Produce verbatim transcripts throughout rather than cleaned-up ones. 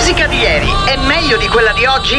musica di ieri è meglio di quella di oggi?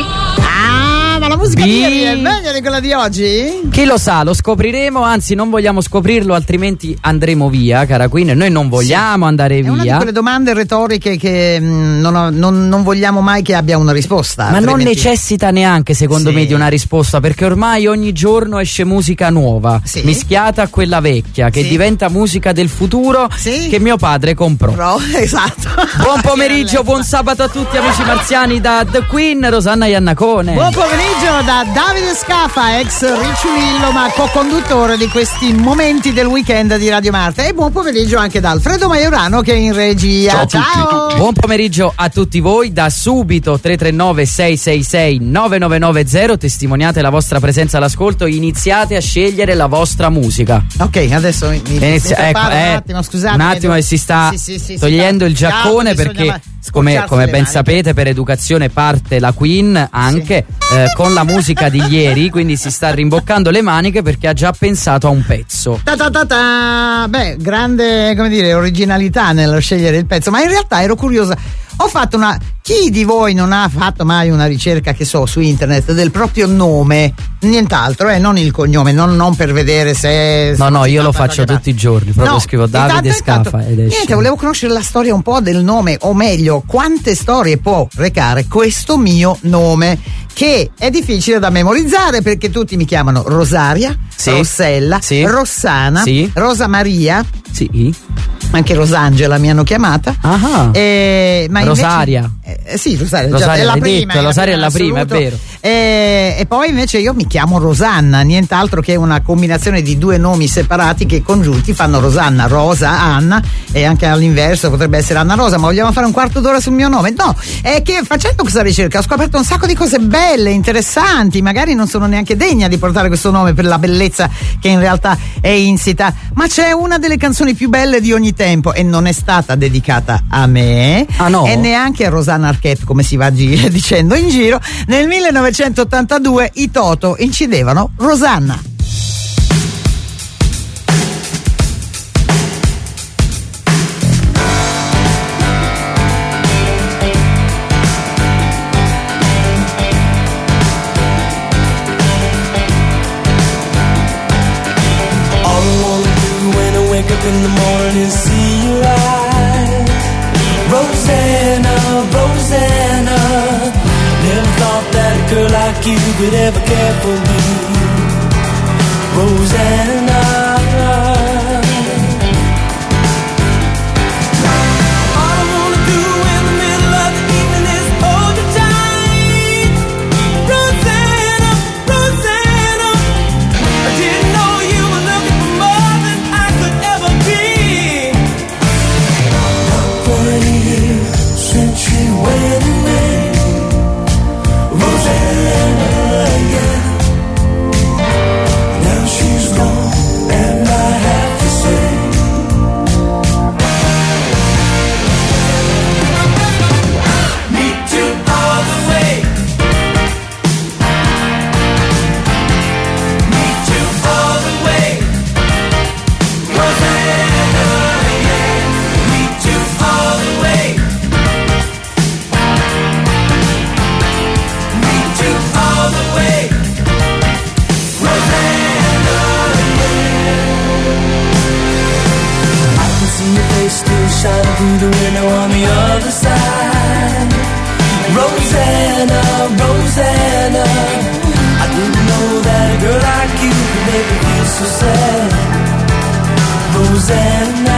Ah, ma la musica Bi- di ieri è meglio di quella di oggi? Chi lo sa, lo scopriremo, anzi non vogliamo scoprirlo, altrimenti andremo via, cara Queen. Noi non vogliamo Sì. andare È via. una di quelle domande retoriche che mh, non, ho- non- non vogliamo mai che abbia una risposta. Ma non altrimenti- necessita neanche, secondo Sì. me, di una risposta, perché ormai ogni giorno esce musica nuova, Sì. mischiata a quella vecchia, che Sì. diventa musica del futuro, Sì. che mio padre comprò. Pro, esatto. Buon pomeriggio, buon sabato a tutti amici marziani da The Queen, Rosanna Iannacone. Buon pomeriggio da Davide Scafa, ex Ricciuillo ma co-conduttore di questi momenti del weekend di Radio Marta, e buon pomeriggio anche da Alfredo Maiorano che è in regia. Ciao. Buon pomeriggio a tutti voi, da subito tre tre nove sei sei sei nove nove nove zero, testimoniate la vostra presenza all'ascolto, iniziate a scegliere la vostra musica. Ok, adesso mi, mi, Inizia- mi ecco, preparo eh, un attimo, scusate. un attimo che si sta Sì, sì, sì, togliendo si il sta- giaccone, Ciao, perché bisognava come, scocciarsi come le ben maniche. sapete, per educazione parte la Queen anche eh, con la musica di ieri, quindi si sta rimboccando le maniche perché ha già pensato a un pezzo. Ta ta ta ta. Beh, grande, come dire, originalità nel scegliere il pezzo, ma in realtà ero curiosa. Ho fatto una. Chi di voi non ha fatto mai una ricerca, che so, su internet del proprio nome? Nient'altro, eh, non il cognome, non, non per vedere se. No, no, se io lo fa faccio qualche tutti i giorni, proprio No, scrivo intanto- Davide intanto- Scafa ed esce. Niente, volevo conoscere la storia un po' del nome, o meglio, quante storie può recare questo mio nome, che è difficile da memorizzare perché tutti mi chiamano Rosaria, Sì. Rossella, Sì. Rossana, Sì. Rosa Maria, Sì. anche Rosangela mi hanno chiamata. Ah. Eh, ma invece- Rosaria. eh, sì, Rosaria, Rosaria, già, è la l'hai prima, detto, Rosaria è la prima, è assoluto. vero. Eh, e poi invece io mi chiamo Rosanna, nient'altro che una combinazione di due nomi separati che congiunti fanno Rosanna, Rosa, Anna, e anche all'inverso potrebbe essere Anna Rosa. Ma vogliamo fare un quarto d'ora sul mio nome? No, è che facendo questa ricerca ho scoperto un sacco di cose belle, interessanti, magari non sono neanche degna di portare questo nome per la bellezza che in realtà è insita, ma c'è una delle canzoni più belle di ogni tempo e non è stata dedicata a me, Ah, no? e neanche a Rosanna Arquette, come si va a gi- dicendo in giro. Nel millenovecentottantadue i Toto incidevano Rosanna. All I wanna do when I wake up in the morning is see your eyes. Rosanna, Rosanna, never thought that a girl like you could ever care for me. Rosanna. All I wanna do in the middle of the evening is hold you tight. Rosanna, Rosanna, I didn't know you were looking for more than I could ever be. Twenty years since you went away, Rosanna, yeah. Now she's gone, and I have to say, me too all the way. Me too all the way. Rosanna, yeah. Me too all the way. Me too all the way. Rosanna, yeah. I can see your face still shining through the window on the other side. Rosanna, Rosanna, I didn't know that a girl like you could make me feel so sad. Rosanna.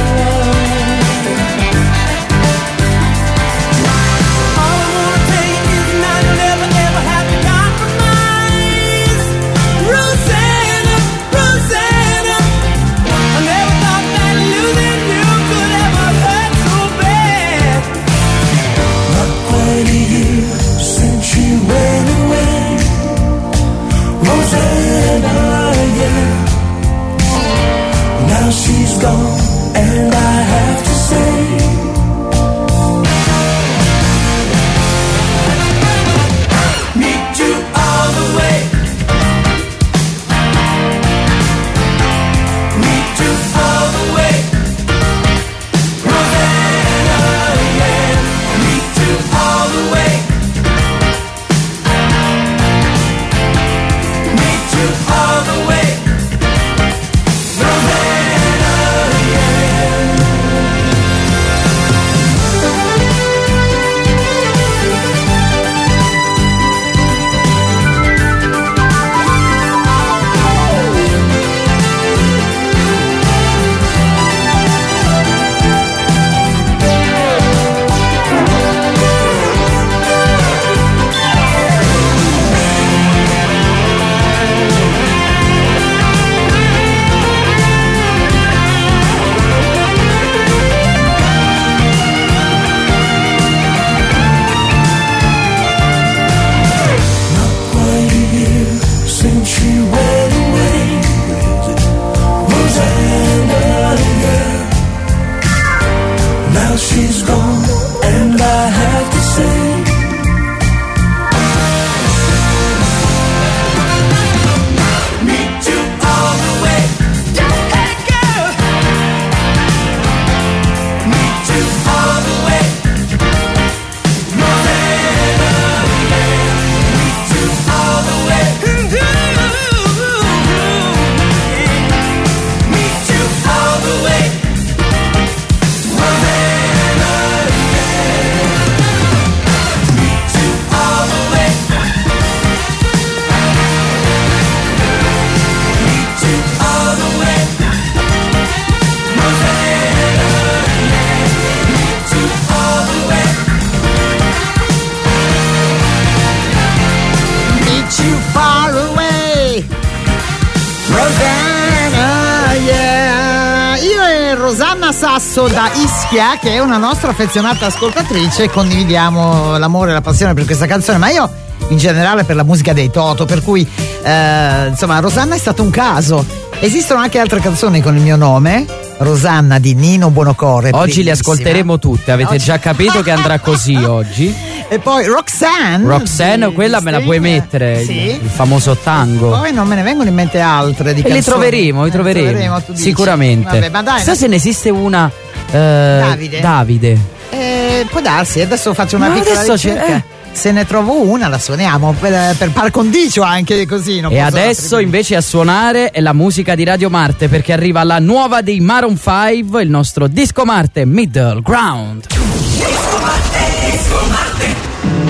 All I wanna tell you is now you'll never ever have to compromise. Rosanna, Rosanna, I never thought that losing you could ever hurt so bad. Not twenty years since you went away, Rosanna, yeah. Now she's gone, Now she's gone, and I have to say, meet you all the way. Hey girl, meet you all the way. Rosanna, meet you all the way. Meet you all the way. Rosanna Sasso da Ischia, che è una nostra affezionata ascoltatrice, condividiamo l'amore e la passione per questa canzone, ma io in generale per la musica dei Toto, per cui eh, insomma Rosanna è stato un caso. Esistono anche altre canzoni con il mio nome, Rosanna di Nino Buonocore. Oggi le ascolteremo tutte, avete oggi... già capito che andrà così oggi. E poi Roxanne. Roxanne, sì, quella me la puoi mettere, sì. il, il famoso tango. Poi non me ne vengono in mente altre di e canzoni. le troveremo, le troveremo, eh, troveremo sicuramente. Vabbè, ma dai, Chissà ma... se ne esiste una eh, Davide. Davide. Eh, può darsi, adesso faccio una no, piccola ricerca. Eh. Se ne trovo una la suoniamo per, per par condicio anche così. Non e adesso invece a suonare è la musica di Radio Marte, perché arriva la nuova dei Maroon cinque, il nostro Disco Marte Middle Ground. Disco Marte, Disco Marte.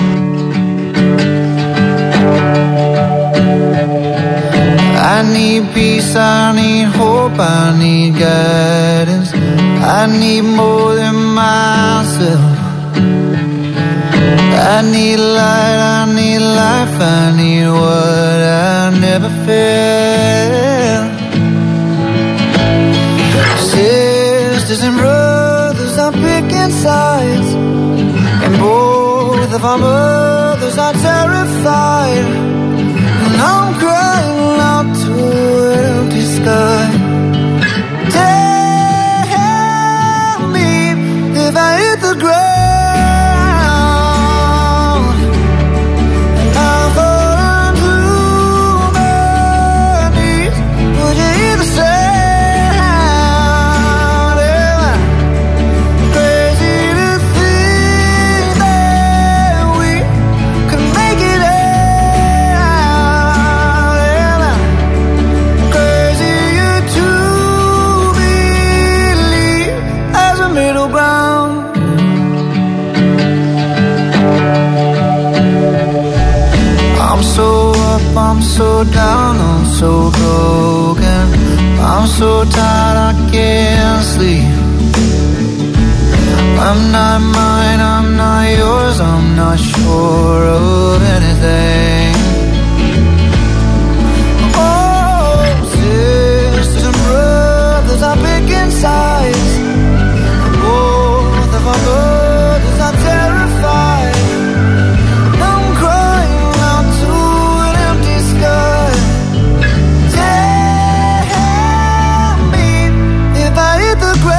I need peace, I need hope, I need guidance. I need more than myself. I need light, I need life, I need what I never felt. Sisters and brothers are picking sides, and both of our mothers are terrified. And I'm crying out to an empty sky. Tell me if I hit the ground. I'm so down, I'm so broken. I'm so tired, I can't sleep. I'm not mine, I'm not yours, I'm not sure of anything. Oh, sisters and brothers are picking sides. Both of our brothers are terrified. I'm crying out to an empty sky. Tell me if I hit the ground.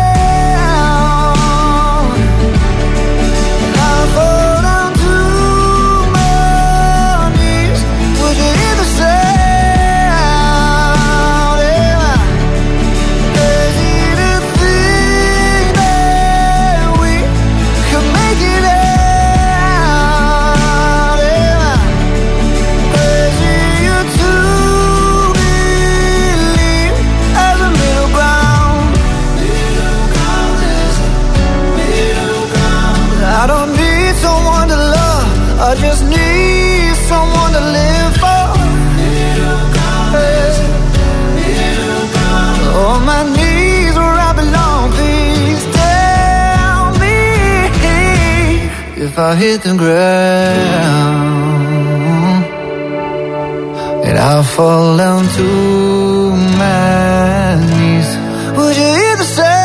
I don't need someone to love, I just need someone to live for. On my knees where I belong, please tell me if I hit the ground and I fall down to my knees. Would you hear the sound?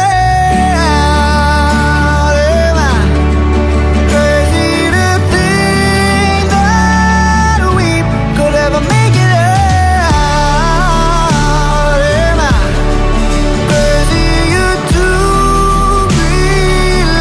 Make it out. Am I crazy to believe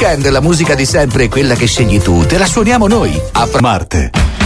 weekend la musica di sempre, quella che scegli tu, te la suoniamo noi. A Marte.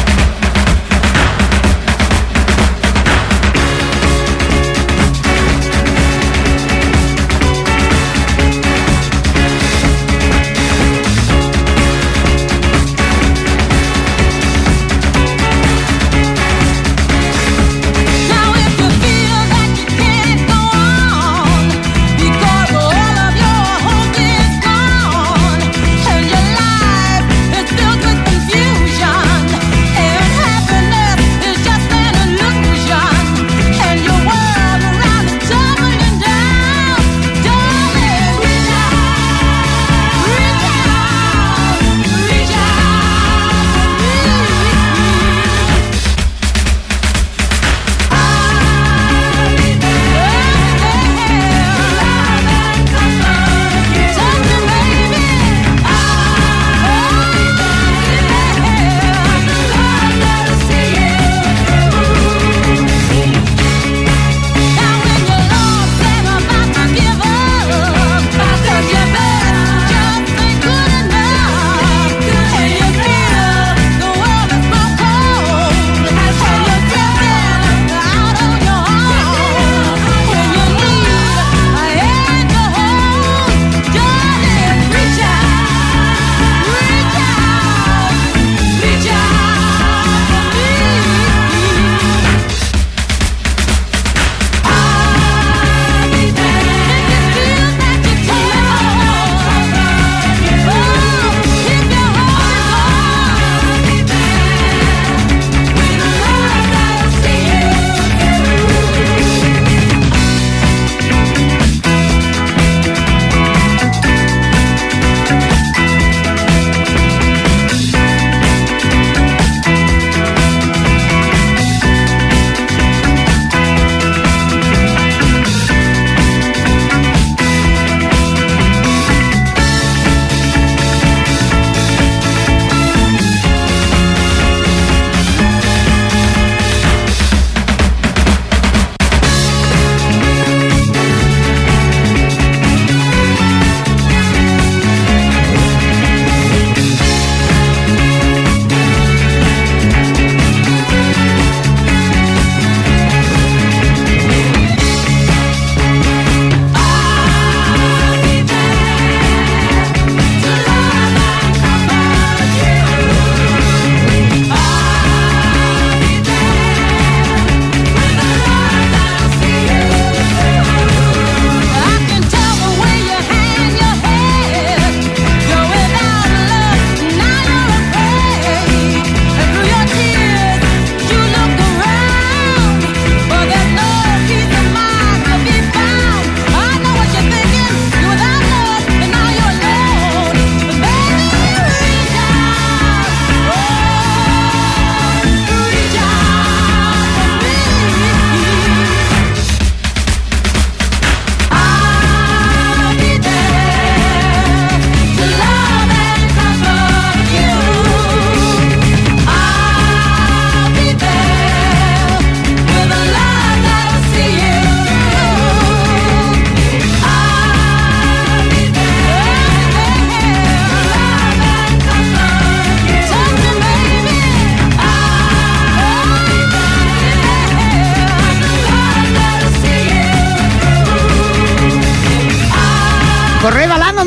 Correva l'anno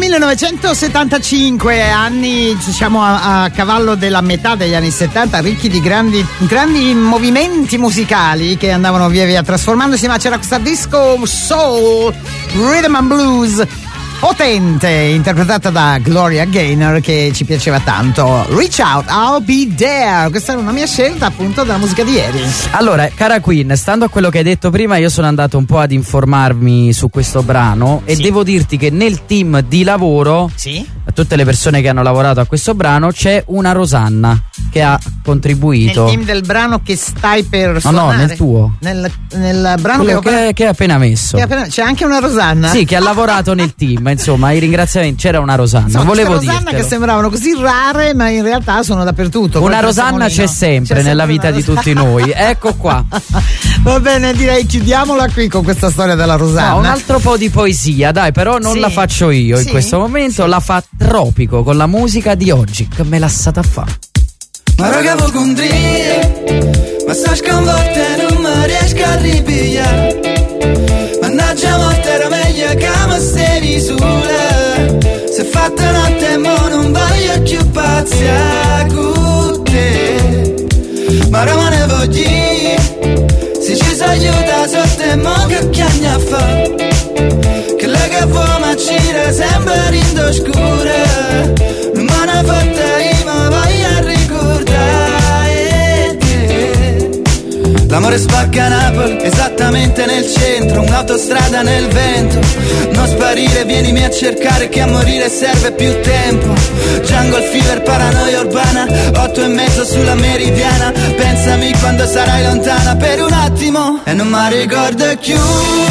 millenovecentosettantacinque, anni diciamo a, a cavallo della metà degli anni settanta, ricchi di grandi, grandi movimenti musicali che andavano via via trasformandosi, ma c'era questa disco soul, rhythm and blues potente, interpretata da Gloria Gaynor, che ci piaceva tanto. Reach Out, I'll Be There. Questa era una mia scelta appunto della musica di ieri. Allora, cara Queen, stando a quello che hai detto prima, io sono andato un po' ad informarmi su questo brano e sì. devo dirti che nel team di lavoro, sì, a tutte le persone che hanno lavorato a questo brano, c'è una Rosanna. che ha contribuito. Nel team del brano che stai per No, suonare. no, nel tuo. Nel, nel brano Quello che, ho che, che hai appena messo. che appena- c'è anche una Rosanna. Sì, che ha lavorato nel team, insomma, i ringraziamenti. C'era una Rosanna, Insomma, volevo queste Rosanna dirtelo. che sembravano così rare, ma in realtà sono dappertutto. Una Col Rosanna c'è prezzemolino. sempre C'è nella sempre vita una di Rosanna. tutti noi. Ecco qua. Va bene, direi chiudiamola qui con questa storia della Rosanna. No, un altro po' di poesia, dai, però non Sì. la faccio io in Sì. questo momento, la fa Tropico con la musica di oggi, che me l'ha stata a fa. Ma raga ipocondria, ma sta sconvolta e non mi riesco a ripigliare. Mannaggia morte era meglio che mi stevi sola. Se fatta notte e mo non voglio più pazziare con te. Ma ora me ne voglio, se ci si aiuta sotto e mo che chiagna fa. Che lei che vuoi ma gira sempre in oscura. Non me ne fatta io ma voglio ricordare te. L'amore spacca a Napoli, esattamente nel centro. Un'autostrada nel vento. Non sparire, vienimi a cercare che a morire serve più tempo. Jungle fever, paranoia urbana. Otto e mezzo sulla meridiana. Pensami quando sarai lontana per un attimo e non mi ricordo più.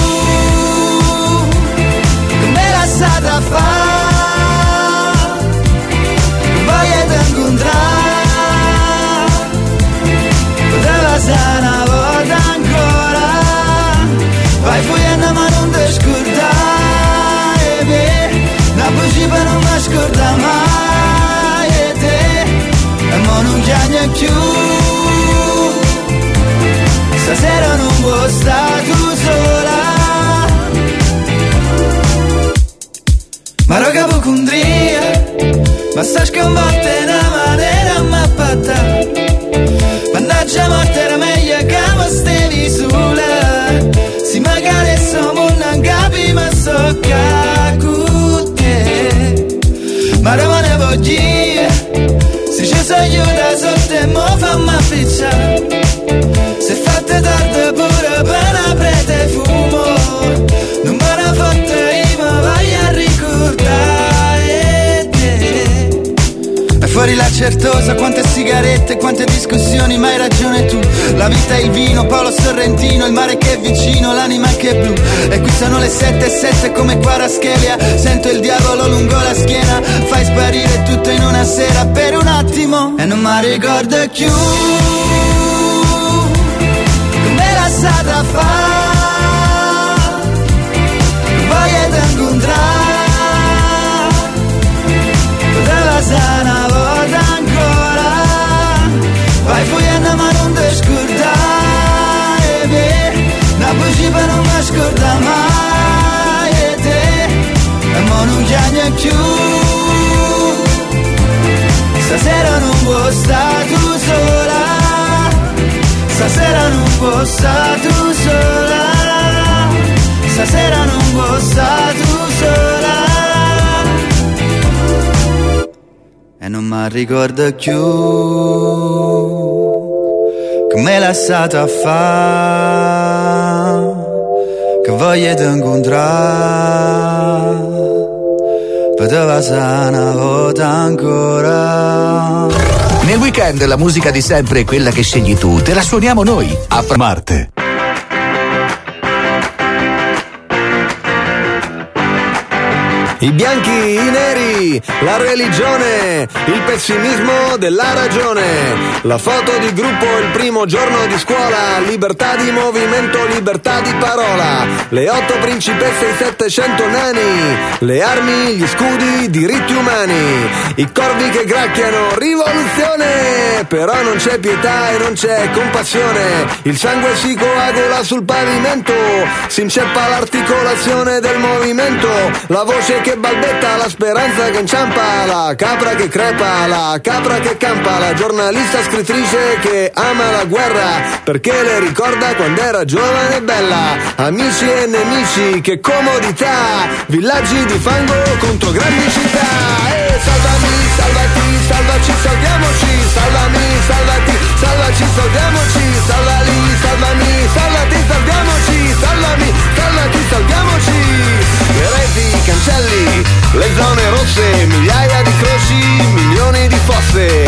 Come la stata fa. Voglio te incontrare. Poteva essere una volta ancora. Vai fuggendo ma non ti scordare me. La bugia per non mi scorda mai e te. E mo non chiagno più. Stasera non vuoi stare tu sola. Ma raga ipocondria, ma sta sconvolta in una maniera mappatta. Mannaggia morte era meglio che mi stevi sola. Si magari siamo non capi ma so che con te. Ma ora me ne voglio, se ci si aiuta sotto e mo fammi appicciare. Se fate tardi pure per aprire fumo. Non me ne fotte io ma voglio a ricordare te. E fuori la certosa, quante sigarette, quante discussioni, ma hai ragione tu. La vita è il vino, Paolo Sorrentino, il mare che è vicino, l'anima che è blu. E qui sono le sette e sette come qua Raschelia. Sento il diavolo lungo la schiena. Fai sparire tutto in una sera per un attimo e non mi ricordo più. Come la stata fa. Voglio te incontrare. Poteva essere una volta ancora. Vai fuggendo ma non ti scordare me. La bugia per non mi scorda mai e te. E mo non chiagno più. Stasera non vuoi stare tu sola. Stasera non vuoi stare tu sola. Stasera non vuoi stare tu sola. E non mi ricordo più come la stata a fa. Che voglio te incontrare. Poteva essere una volta ancora. Nel weekend la musica di sempre è quella che scegli tu, te la suoniamo noi a Marte. I bianchi, i neri, la religione, il pessimismo della ragione, la foto di gruppo il primo giorno di scuola, libertà di movimento, libertà di parola, le otto principesse, i settecento nani, le armi, gli scudi, diritti umani, i corvi che gracchiano, rivoluzione, però non c'è pietà e non c'è compassione, il sangue si coagula sul pavimento, si inceppa l'articolazione del movimento, la voce che balbetta, la speranza che inciampa, la capra che crepa, la capra che campa, la giornalista scrittrice che ama la guerra perché le ricorda quando era giovane e bella, amici e nemici, che comodità, villaggi di fango contro grandi città. E salvami, salvati, salvaci, salviamoci, salvami, salvati, salvaci, salviamoci, salvali, salvami, salvati, salviamoci, salvami, salvati, salviamoci. Le reti, i cancelli, le zone rosse, migliaia di croci, milioni di fosse, la nave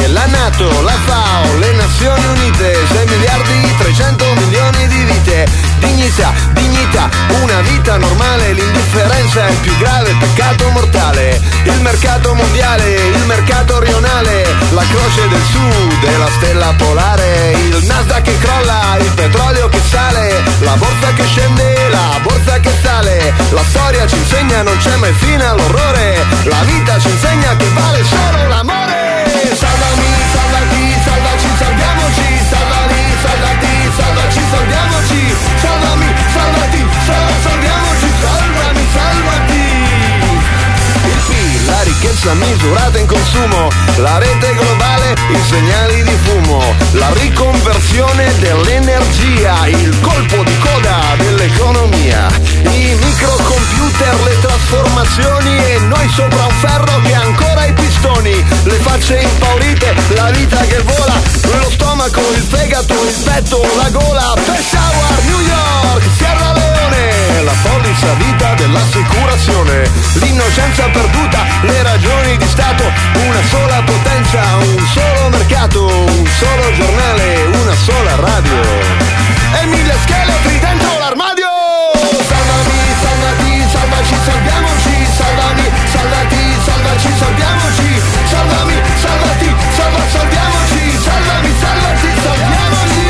NATO, la FAO, le Nazioni Unite, sei miliardi trecento milioni di vite. Dignità, dignità, una vita normale, l'indifferenza è il più grave peccato mortale. Il mercato mondiale, il mercato rionale, la croce del sud e la stella polare, il Nasdaq che crolla, il petrolio che sale, la borsa che scende, la borsa che sale. La storia ci insegna non c'è mai fine all'orrore, la vita ci insegna che vale solo l'amore. Salvami, salvati, salvaci, salviamoci, salvami, salvati, salvaci, salviamoci, salvami, salvati, salva, salviamoci, salvami, salvati. Il P I L, la ricchezza misurata in consumo, la rete globale, i segnali di fumo, la riconversione dell'energia, il colpo di coda dell'economia, i microcomputer, le trasformazioni e noi sopra un ferro che ha ancora i pistoni, le facce impaurite, la vita che vola, lo stomaco, il fegato, il petto, la gola, Peshawar, New York, Sierra Leone, la polizza vita dell'assicurazione, l'innocenza perduta, le ragioni di Stato, una sola potenza, un solo mercato, un solo giornale, una sola radio e mille scheletri dentro l'armadio. Salvami, salvati, salvaci, salviamoci, salvami, salvati, salvaci, salviamoci, salvami, salvati, salva, salviamoci, salvami, salvati, salviamoci.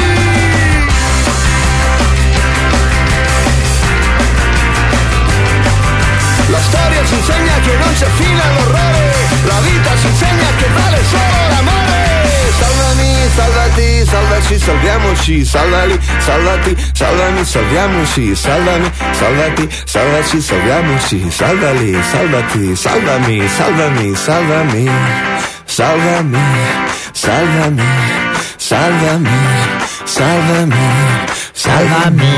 La storia ci insegna che non c'è fine all'orrore, la vita ci insegna che vale solo l'amore. Salvami, salvati, salvaci, salviamoci, salvali, salvati, salvami, salviamoci, salvami, salvati, salvaci, salviamoci, salvali, salvati, salvami, salvami, salvami, salvami, salvami, salvami, salvami, salvami,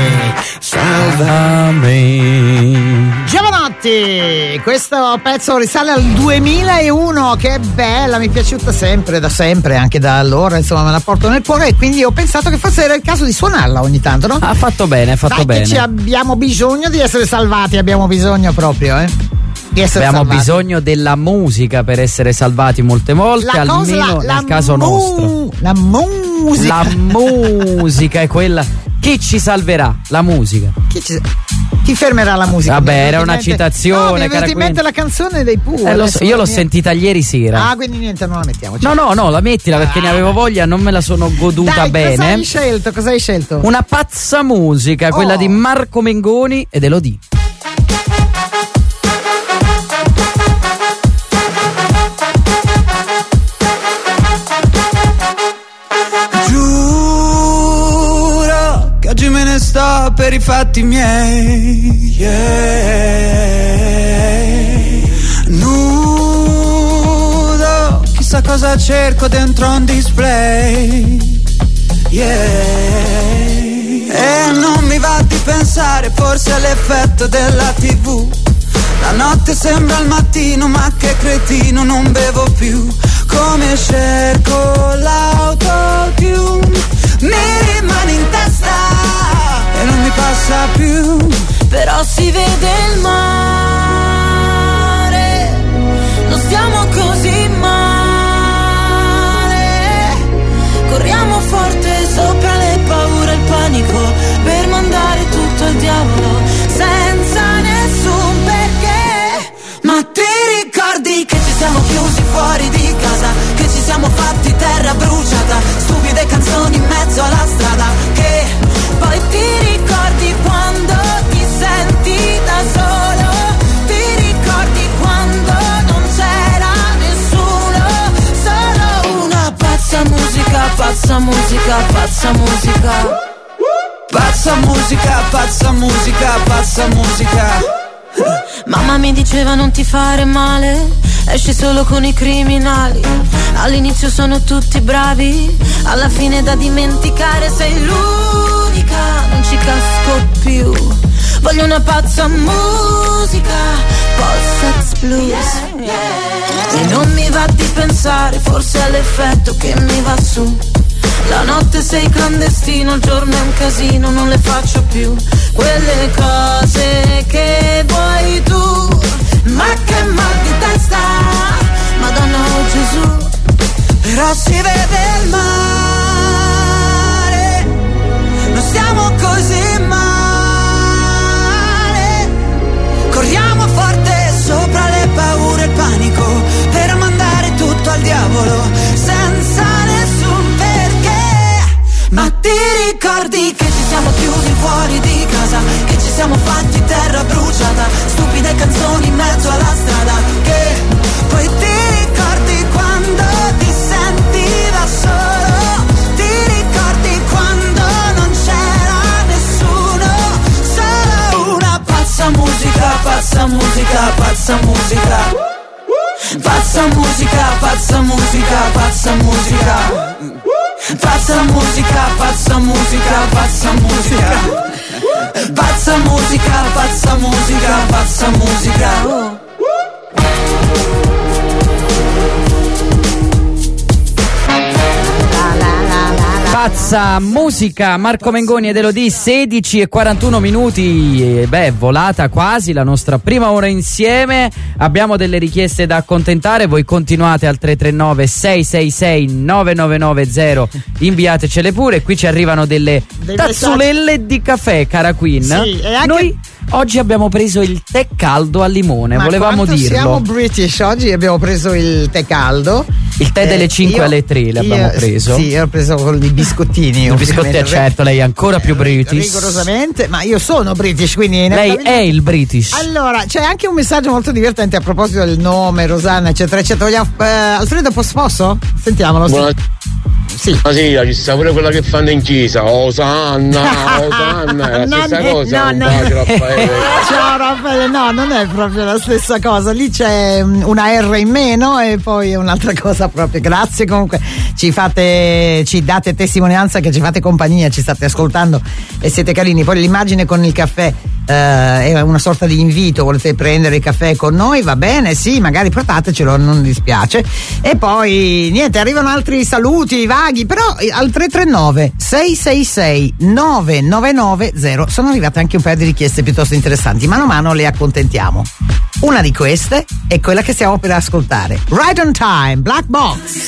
salvami. Giovanotti, questo pezzo risale al duemilauno, che bella, mi è piaciuta sempre, da sempre, anche da allora, insomma me la porto nel cuore e quindi ho pensato che forse era il caso di suonarla ogni tanto, no? Ha fatto bene, ha fatto Dai, bene. che ci abbiamo bisogno di essere salvati, abbiamo bisogno proprio, eh. Di essere Abbiamo salvati. bisogno della musica per essere salvati molte volte, La cosa- almeno la- nel la caso mu- nostro. La musica. La musica è quella. Chi ci salverà? La musica. Chi, ci- chi fermerà la musica? Vabbè, Mi è era venuto una in mente- citazione, No, mi è venuta cara in mente Queen. la canzone dei Pooh. Eh, lo adesso so, io l'ho niente. sentita ieri sera. Ah, quindi niente, non la mettiamo. No, no, no, la mettila perché ne avevo voglia, non me la sono goduta Dai, bene. cosa hai scelto? Cosa hai scelto? Una pazza musica, quella Oh. di Marco Mengoni ed Elodie. Giuro che oggi me ne sto per i fatti miei, yeah. Nudo, chissà cosa cerco dentro un display, yeah. E non mi va di pensare, forse all'effetto della tivù. La notte sembra il mattino, ma che cretino, non bevo più. Come cerco l'autotune, mi rimane in testa e non mi passa più. Però si vede il mare, non stiamo così male. Corriamo forte sopra le paure e il panico per mandare tutto al diavolo senza nessun perché. Ma ti ricordi che ci siamo chiusi fuori di casa, che ci siamo fatti terra bruciata, stupide canzoni in mezzo alla strada, che poi ti ricordi quando ti senti da solo, ti ricordi quando non c'era nessuno, solo una pazza musica, pazza musica, pazza musica. Pazza musica, pazza musica, pazza musica. Mamma mi diceva non ti fare male, esci solo con i criminali. All'inizio sono tutti bravi, alla fine da dimenticare sei l'unica, non ci casco più. Voglio una pazza musica, post-sex blues, e non mi va di pensare, forse è l'effetto che mi va su. La notte sei clandestino, il giorno è un casino, non le faccio più quelle cose che vuoi tu. Ma che mal di testa, Madonna o Gesù, però si vede il mare, non stiamo così male, corriamo forte sopra le paure e il panico, per mandare tutto al diavolo, senza nessun perché. Ma ti ricordi che ci siamo chiusi fuori di casa, che ci siamo fatti terra bruciata, stupide canzoni in mezzo alla strada, che poi ti ricordi quando ti senti da solo, ti ricordi quando non c'era nessuno, solo una pazza musica, pazza musica, pazza musica, pazza musica, pazza musica, pazza musica. Pazza musica, pazza musica, pazza musica, pazza musica, pazza musica, pazza musica. Pazza musica, Marco Mengoni ed Elodie, sedici e quarantuno minuti, e beh, volata quasi la nostra prima ora insieme. Abbiamo delle richieste da accontentare, voi continuate al tre tre nove sei sei sei nove nove nove zero, inviatecele pure. Qui ci arrivano delle Dei tazzolelle messaggi. di caffè, cara Queen. Sì, e anche- Noi oggi abbiamo preso il tè caldo al limone, Ma volevamo quanto dirlo. siamo British, oggi abbiamo preso il tè caldo. Il tè delle cinque io- alle tre l'abbiamo io- preso. Sì, io ho preso con i biscottini. I biscotti, ovviamente. certo, lei è ancora più British. Rigorosamente, ma io sono British, quindi Lei è il British. Allora, c'è anche un messaggio molto divertente a proposito del nome, Rosanna, eccetera, eccetera. Vogliamo, eh, Alfredo, posso? posso? Sentiamolo. Buona- Sì. Ma sì, ci sta pure quella che fanno in chiesa. Osanna, Osanna, è la Non stessa è- cosa. no, un no. bacio, Raffaele. Ciao Raffaele, no, non è proprio la stessa cosa. Lì c'è mm, una R in meno e poi un'altra cosa proprio. Grazie comunque, ci fate, ci date testimonianza che ci fate compagnia, ci state ascoltando e siete carini. Poi l'immagine con il caffè eh, è una sorta di invito, volete prendere il caffè con noi? Va bene, sì, magari portatecelo, non dispiace. E poi niente, arrivano altri saluti vaghi, però eh, al tre tre nove sei sei sei nove nove nove zero sono arrivate anche un paio di richieste piuttosto interessanti, mano a mano le accontentiamo. Una di queste è quella che stiamo per ascoltare, Right on Time, Black Box.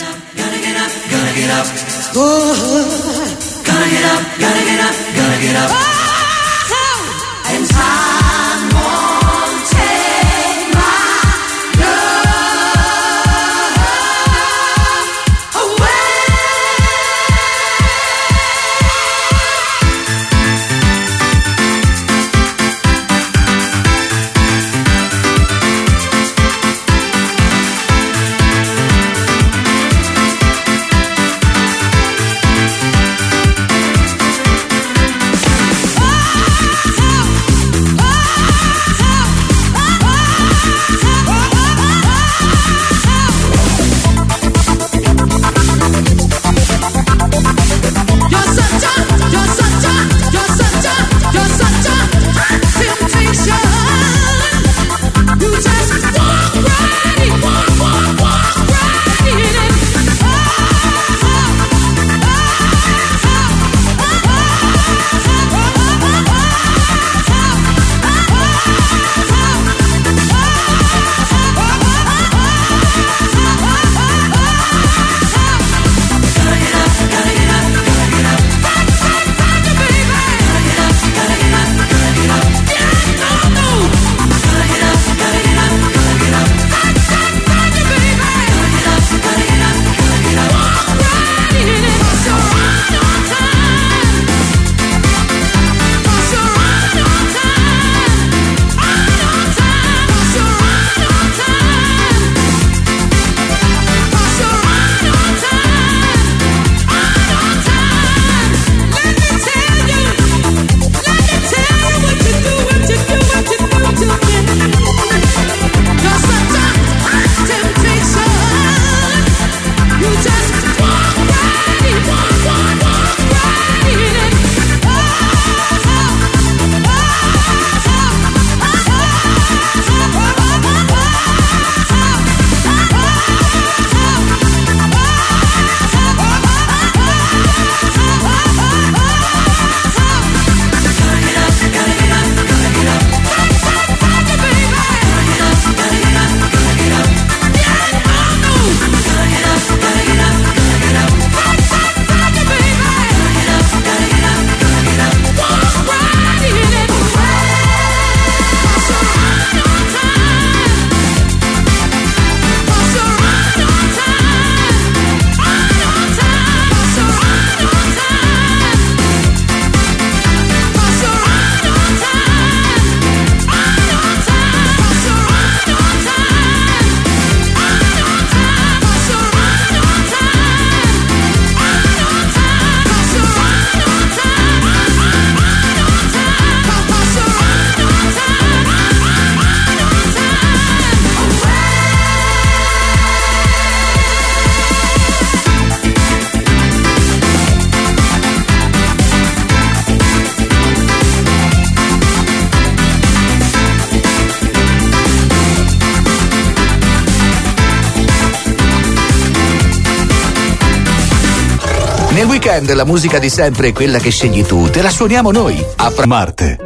Nel weekend la musica di sempre è quella che scegli tu, te la suoniamo noi. A Fra- Marte.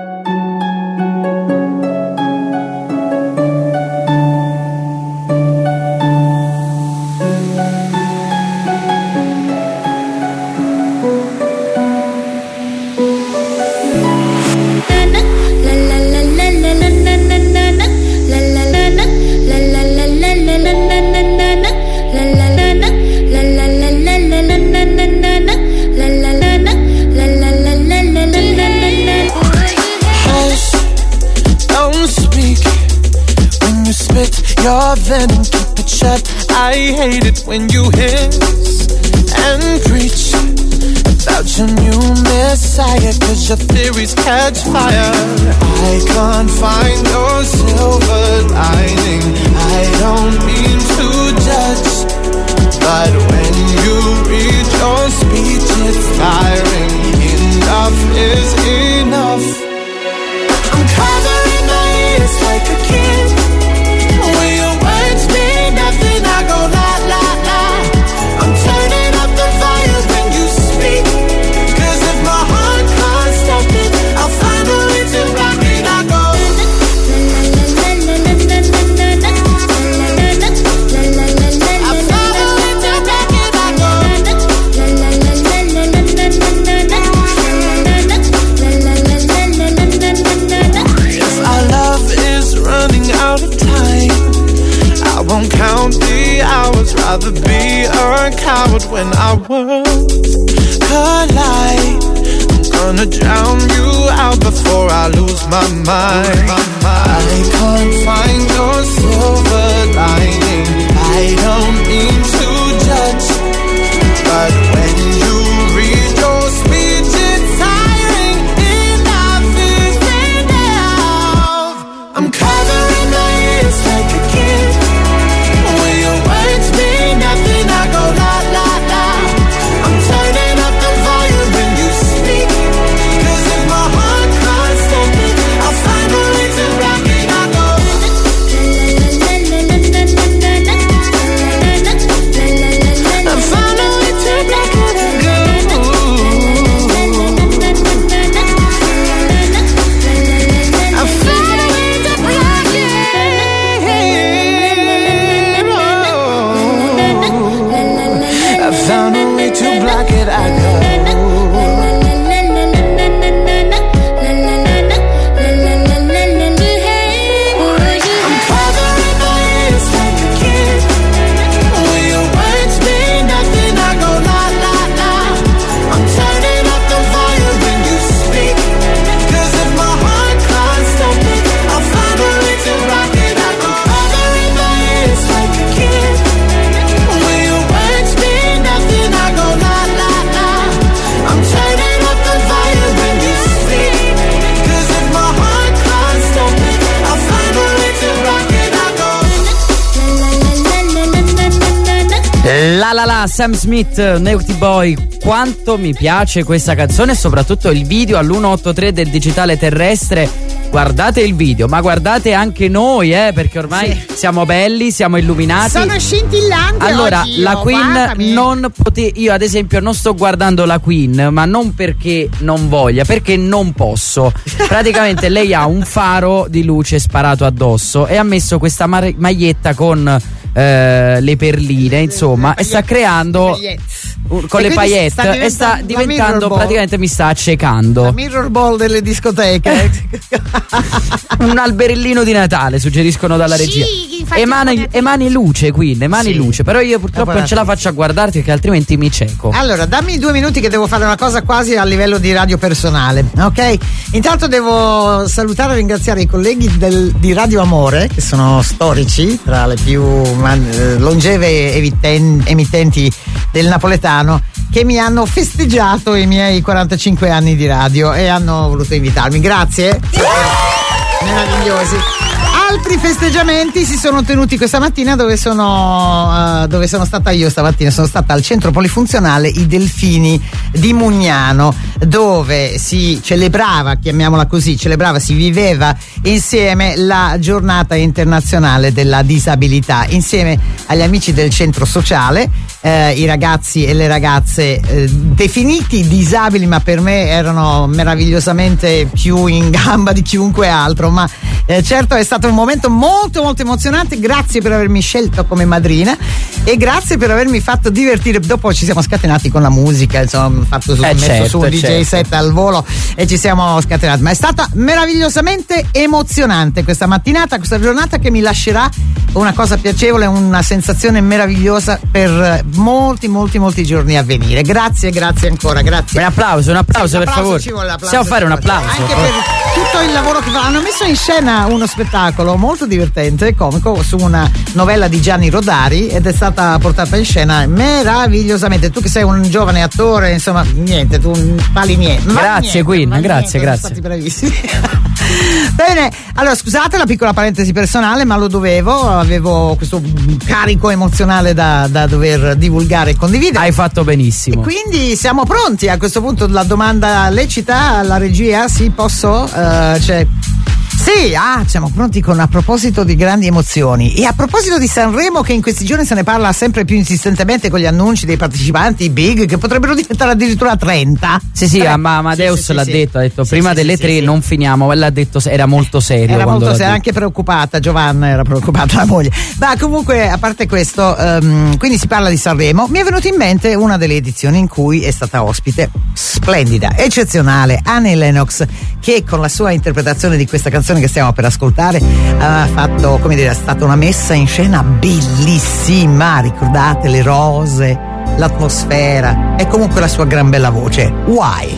Your venom, keep it shut. I hate it when you hiss and preach about your new messiah, cause your theories catch fire. I can't find your silver lining. I don't mean to judge, but when you read your speech it's tiring. Enough is enough. I'm covering my ears like a kid. When your words mean nothing, I go la la la. I'm turning up the volume when you speak, cause if my heart can't stop it, I'll find a way to rock it. I go I'll find a way to rock it. I go if our love is running out of time, I won't count the hours, rather be a coward when our worlds collide. I'm gonna drown you out before I lose my mind. I can't find your silver lining. I don't mean to judge, but when you read your speech it's tiring. Enough is enough. I'm covering my ears like a kid. When your words mean nothing, I go la la la. I'm turning up the volume when you speak, cause if my heart can't stop it, I'll find a way to rock it. I go I'll find a way to rock it. I go I'll find a way to rock it. I found a way to block it, I go. I'm covering my ears like a kid. When your words mean nothing, I go la la la. I'm turning up the volume when you speak, cause if my heart can't stop it, I'll find a way to rock it. I'm covering my ears like a kid. When your words mean nothing, I go la la la. I'm turning up the volume when you speak, cause if my heart can't stop it, I'll find a way to rock it. I go La la la, Sam Smith, Naughty Boy. Quanto mi piace questa canzone e soprattutto il video all'unoottotré del digitale terrestre. Guardate il video, ma guardate anche noi, eh, perché ormai Sì. siamo belli, siamo illuminati. Sono scintillanti. Allora, oggi, la oh, Queen guardami. non pote- io ad esempio non sto guardando la Queen, ma non perché non voglia, perché non posso. Praticamente lei ha un faro di luce sparato addosso e ha messo questa mar- maglietta con eh, le perline, insomma, e sta creando uh, con E le quindi paillette sta e sta diventando la diventando mirror ball. praticamente mi sta accecando. La mirror ball delle discoteche. Un alberellino di Natale, suggeriscono dalla Sì, regia. infatti Emani, come- emani luce, Queen, emani Sì. luce. Però io purtroppo non ce la faccio a guardarti perché altrimenti mi cieco. Allora, dammi due minuti che devo fare una cosa quasi a livello di radio personale, ok? Intanto devo salutare e ringraziare i colleghi del- di Radio Amore, che sono storici, tra le più man- eh, longeve eviten- emittenti del napoletano, che mi hanno festeggiato i miei quarantacinque anni di radio e hanno voluto invitarmi. Grazie. Meravigliosi. Altri festeggiamenti si sono tenuti questa mattina dove sono, uh, dove sono stata io stamattina. Sono stata al centro polifunzionale I Delfini di Mugnano, dove si celebrava, chiamiamola così, celebrava, si viveva insieme la giornata internazionale della disabilità, insieme agli amici del centro sociale eh, i ragazzi e le ragazze eh, definiti disabili, ma per me erano meravigliosamente più in gamba di chiunque altro, ma eh, certo è stato un momento molto molto emozionante. Grazie per avermi scelto come madrina e grazie per avermi fatto divertire. Dopo ci siamo scatenati con la musica, insomma, fatto su, eh messo certo, su un D J certo. set al volo e ci siamo scatenati, ma è stata meravigliosamente emozionante questa mattinata, questa giornata che mi lascerà una cosa piacevole, una sensazione meravigliosa per molti molti molti giorni a venire. Grazie, grazie ancora, grazie. Un applauso, un applauso, Sì, per l'applauso favore. ci vuole, l'applauso Possiamo fare un ci vuole. applauso. Anche per tutto il lavoro che fanno. Hanno messo in scena uno spettacolo molto divertente e comico su una novella di Gianni Rodari ed è stata portata in scena meravigliosamente. Tu che sei un giovane attore, insomma, niente, tu vali niente. Grazie, niente, Queen, vali grazie, niente, grazie. Sono stati bravissimi. Bene, allora scusate la piccola parentesi personale, ma lo dovevo, avevo questo carico emozionale da, da dover divulgare e condividere. Hai fatto benissimo. E quindi siamo pronti. A questo punto la domanda lecita alla regia, sì, posso? Uh, cioè, sì, ah, siamo pronti con a proposito di grandi emozioni e a proposito di Sanremo, che in questi giorni se ne parla sempre più insistentemente con gli annunci dei partecipanti, i big, che potrebbero diventare addirittura trenta. Sì, sì, Tre. ma Amadeus Sì, sì, l'ha sì, detto, ha detto sì, prima sì, delle sì, tre sì, non finiamo, l'ha detto, era molto serio. Era quando molto l'ha seria, detto. anche preoccupata, Giovanna era preoccupata, la moglie. Ma comunque, a parte questo, um, quindi si parla di Sanremo, mi è venuta in mente una delle edizioni in cui è stata ospite splendida, eccezionale, Annie Lennox, che con la sua interpretazione di questa canzone che stiamo per ascoltare ha fatto, come dire, è stata una messa in scena bellissima. Ricordate le rose, l'atmosfera e comunque la sua gran bella voce. Why?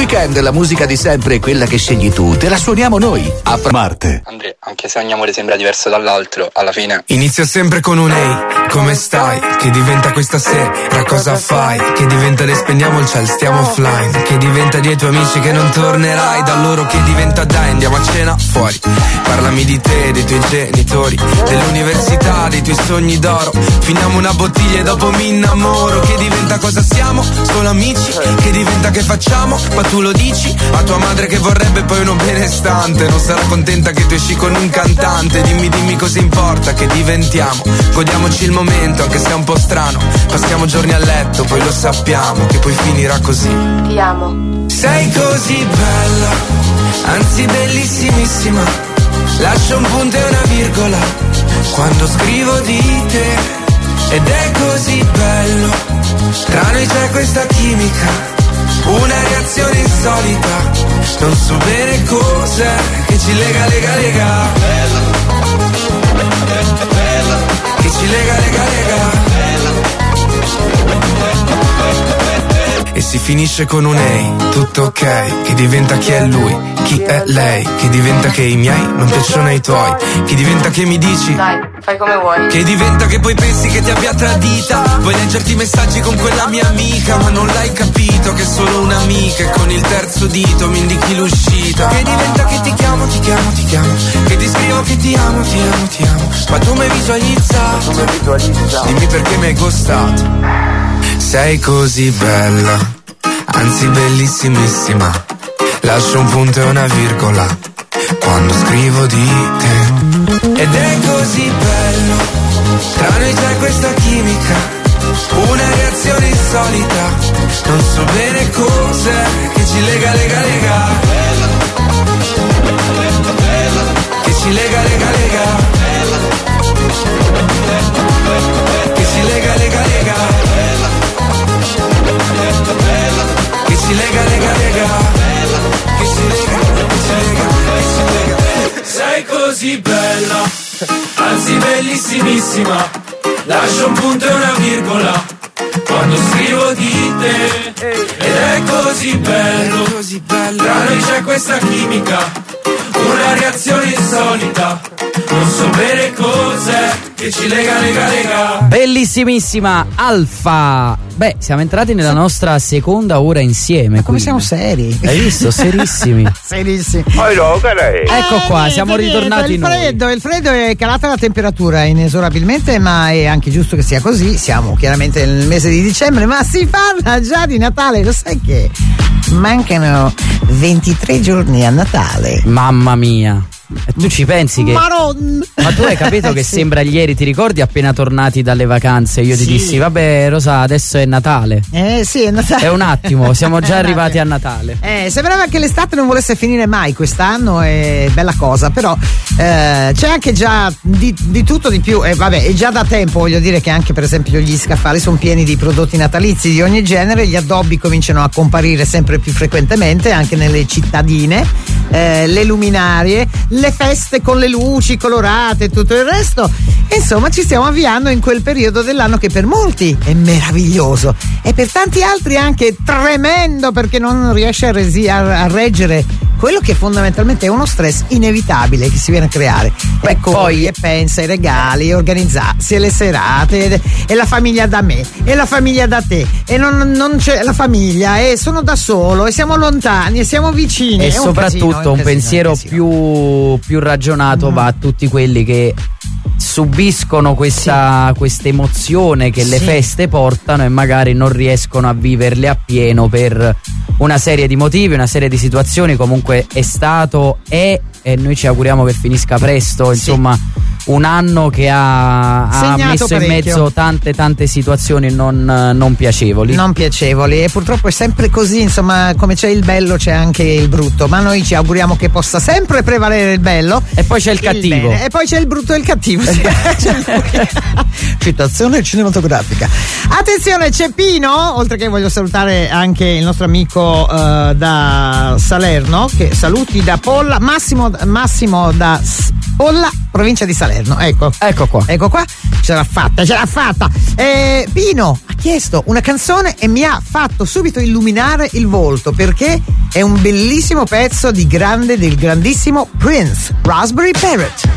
weekend la musica di sempre è quella che scegli tu, te la suoniamo noi. A Marte. Andrea, anche se ogni amore sembra diverso dall'altro, alla fine inizia sempre con un ehi, come stai? Che diventa questa sera, cosa fai? Che diventa le spegniamo il ciel, stiamo offline. Che diventa dei tuoi amici che non tornerai da loro. Che diventa dai, andiamo a cena fuori. Parlami di te, dei tuoi genitori, dell'università, dei tuoi sogni d'oro. Finiamo una bottiglia e dopo mi innamoro. Che diventa cosa siamo? Solo amici. Che diventa che facciamo? Ma tu lo dici a tua madre che vorrebbe poi uno benestante. Non sarà contenta che tu esci con un cantante. Dimmi, dimmi cosa importa che diventiamo. Godiamoci il momento anche se è un po' strano. Passiamo giorni a letto, poi lo sappiamo che poi finirà così. Ti amo. Sei così bella, anzi bellissimissima. Lascio un punto e una virgola quando scrivo di te. Ed è così bello, tra noi c'è questa chimica, una reazione insolita. Non so bene cos'è che ci lega, lega, lega. Che ci lega, lega, lega. E si finisce con un ehi, tutto ok. Che diventa chi è lui, chi è lei. Che diventa che i miei non piacciono ai tuoi. Che diventa che mi dici dai, fai come vuoi. Che diventa che poi pensi che ti abbia tradita. Vuoi leggerti i messaggi con quella mia amica, ma non l'hai capito che è solo un'amica. E con il terzo dito mi indichi l'uscita. Che diventa che ti chiamo, ti chiamo, ti chiamo. Che ti scrivo che ti amo, ti amo, ti amo. Ma tu mi hai visualizzato. Dimmi perché mi hai ghostato. Sei così bella, anzi bellissimissima. Lascio un punto e una virgola quando scrivo di te. Ed è così bello, tra noi c'è questa chimica, una reazione insolita. Non so bene cos'è che ci lega, lega, lega. Che ci lega, lega, lega. Che ci lega, lega, lega. Che ci lega, lega, lega. Che ci lega, che ci lega, che ci lega. Sei così bella, anzi bellissimissima. Lascio un punto e una virgola quando scrivo di te. Ed è così bello, tra noi c'è questa chimica, una reazione insolita. Non so bene cos'è che ci lega, lega, lega. Bellissimissima Alfa. Beh, siamo entrati nella nostra seconda ora insieme. Ma come quindi. siamo seri? Hai visto? Serissimi. Serissimi. Ecco qua, siamo Eh, ritornati il noi. freddo, il freddo è calata la temperatura inesorabilmente, ma è anche giusto che sia così. Siamo chiaramente nel mese di dicembre, ma si parla già di Natale. Lo sai che mancano ventitré giorni a Natale. Mamma mia. E tu ci pensi che. Maron. Ma tu hai capito che Sì. sembra ieri, ti ricordi appena tornati dalle vacanze? Io ti Sì. dissi, vabbè Rosa, adesso è Natale. Eh sì, è Natale. È un attimo, siamo già arrivati a Natale. Eh, sembrava che l'estate non volesse finire mai quest'anno, è bella cosa, però eh, c'è anche già di, di tutto di più, e eh, vabbè, è già da tempo, voglio dire che anche per esempio gli scaffali sono pieni di prodotti natalizi di ogni genere, gli addobbi cominciano a comparire sempre più frequentemente anche nelle cittadine, eh, le luminarie, le feste con le luci colorate e tutto il resto. Insomma, ci stiamo avviando in quel periodo dell'anno che per molti è meraviglioso e per tanti altri anche tremendo, perché non riesce a, resi- a, a reggere quello che fondamentalmente è uno stress inevitabile che si viene a creare. Beh, Ecco, poi- e pensa ai regali, organizzarsi, e le serate, e, e la famiglia da me, e la famiglia da te, e non, non c'è la famiglia, e sono da solo, e siamo lontani, e siamo vicini. E È un soprattutto casino, è un, casino, pensiero è un casino. più, più ragionato Mm. va a tutti quelli che subiscono questa questa emozione che le Sì. feste portano e magari non riescono a viverle appieno per una serie di motivi, una serie di situazioni. Comunque è stato, è, e noi ci auguriamo che finisca presto, Sì. insomma, un anno che ha, ha Segnato messo in parecchio. mezzo tante tante situazioni non, non piacevoli. Non piacevoli, e purtroppo è sempre così, insomma, come c'è il bello c'è anche il brutto, ma noi ci auguriamo che possa sempre prevalere il bello. E poi c'è il cattivo. bene, e poi c'è il brutto e il cattivo. sì. Citazione cinematografica. Attenzione, c'è Pino, oltre che voglio salutare anche il nostro amico eh, da Salerno, che saluti da Polla, Massimo, Massimo da S- Polla, provincia di Salerno. Ecco. Ecco qua. Ecco qua. Ce l'ha fatta, ce l'ha fatta. Eh, Pino ha chiesto una canzone e mi ha fatto subito illuminare il volto perché è un bellissimo pezzo di grande del grandissimo Prince, Raspberry Parrot.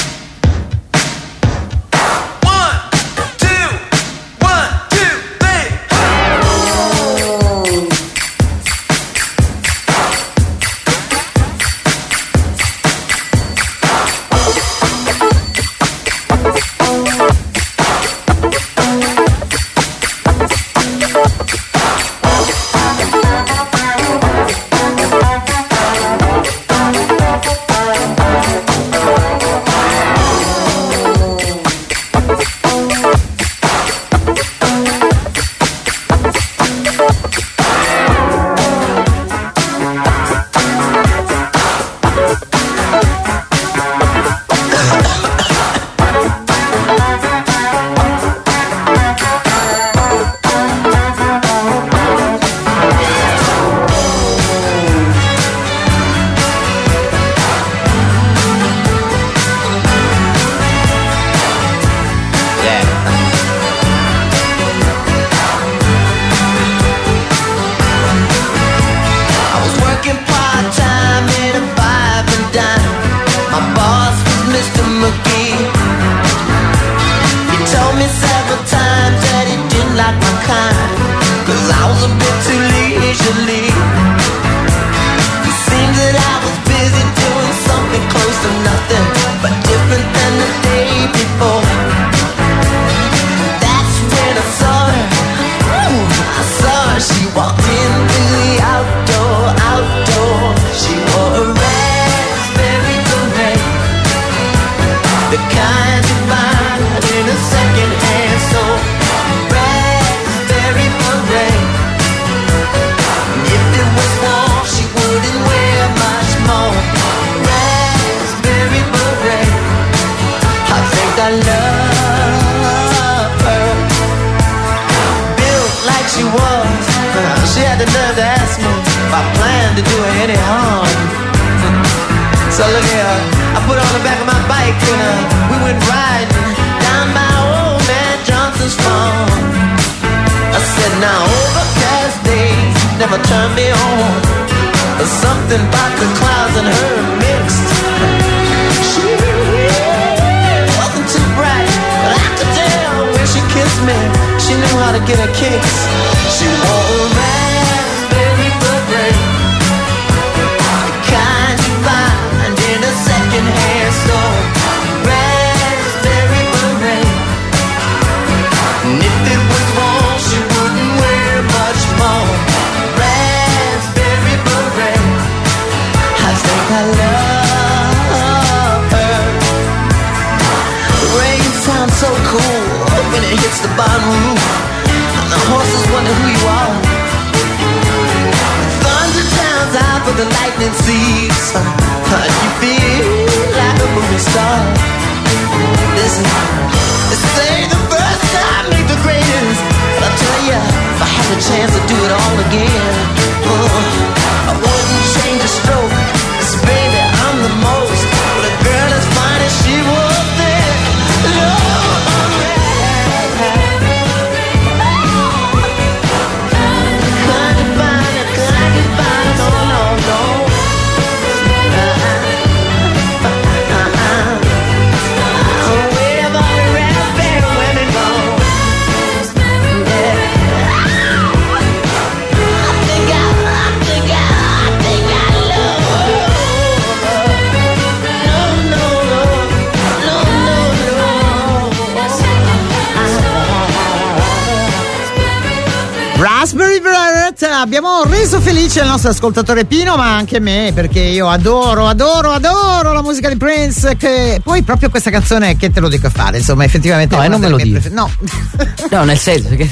Abbiamo reso felice il nostro ascoltatore Pino, ma anche me, perché io adoro, adoro, adoro la musica di Prince. Che poi proprio questa canzone, che te lo dico a fare, insomma, effettivamente no, è e non me lo dico. Prefer- no. no, nel senso che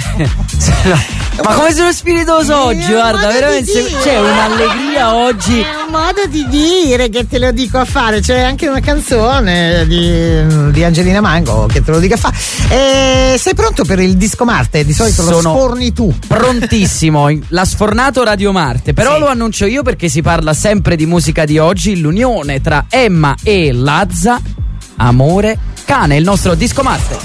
no. Ma come sono spiritoso oggi, guarda, veramente c'è un'allegria oggi. È un modo di dire che te lo dico a fare. C'è anche una canzone di, di Angelina Mango che te lo dico a fare. E sei pronto per il Disco Marte? Di solito Sono lo sforni tu. Prontissimo. l'ha sfornato Radio Marte, però Sì. lo annuncio io perché si parla sempre di musica di oggi, l'unione tra Emma e Lazza, Amore Cane, il nostro disco master.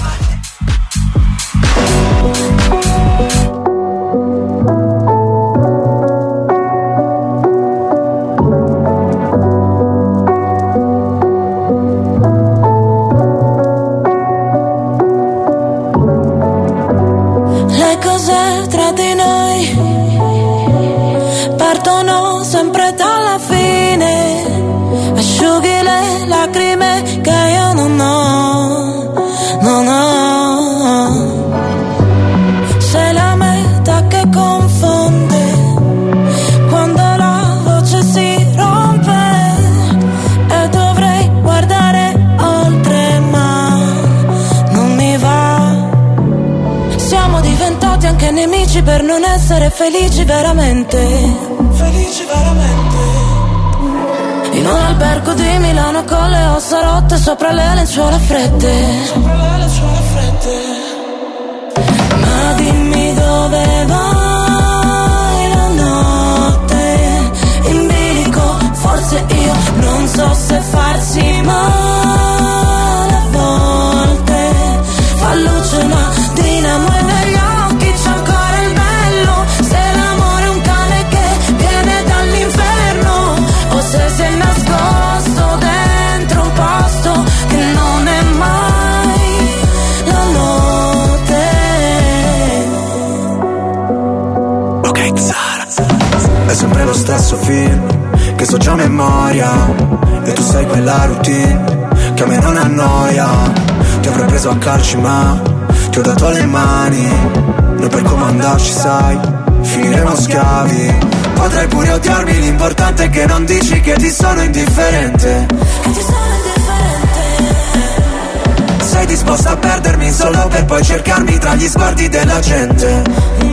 Le cose tra di noi partono sempre dalla fine. Asciughi le lacrime che io non ho, non ho. Sei la meta che confonde quando la voce si rompe e dovrei guardare oltre ma non mi va. Siamo diventati anche nemici per non essere felici veramente. Felici veramente. In un albergo di Milano con le ossa rotte sopra le lenzuola fredde. Sopra le lenzuola fredde. Ma dimmi dove vai la notte in bilico. Forse io non so se farsi male a volte. Fa luce una dinamo e negli occhi c'è ancora il bello. Se l'amore è un cane che viene dall'inferno o se sei nascosto dentro un posto che non è mai la notte. Ok Zara, è sempre lo stesso film che so già a memoria e tu sai quella routine che a me non annoia. Ti avrei preso a calci ma ti ho dato le mani. Noi per comandarci sai finiremo schiavi. Potrai pure odiarmi, l'importante è che non dici che ti sono indifferente. Che ti sono indifferente. Sei disposta a perdermi solo per poi cercarmi tra gli sguardi della gente.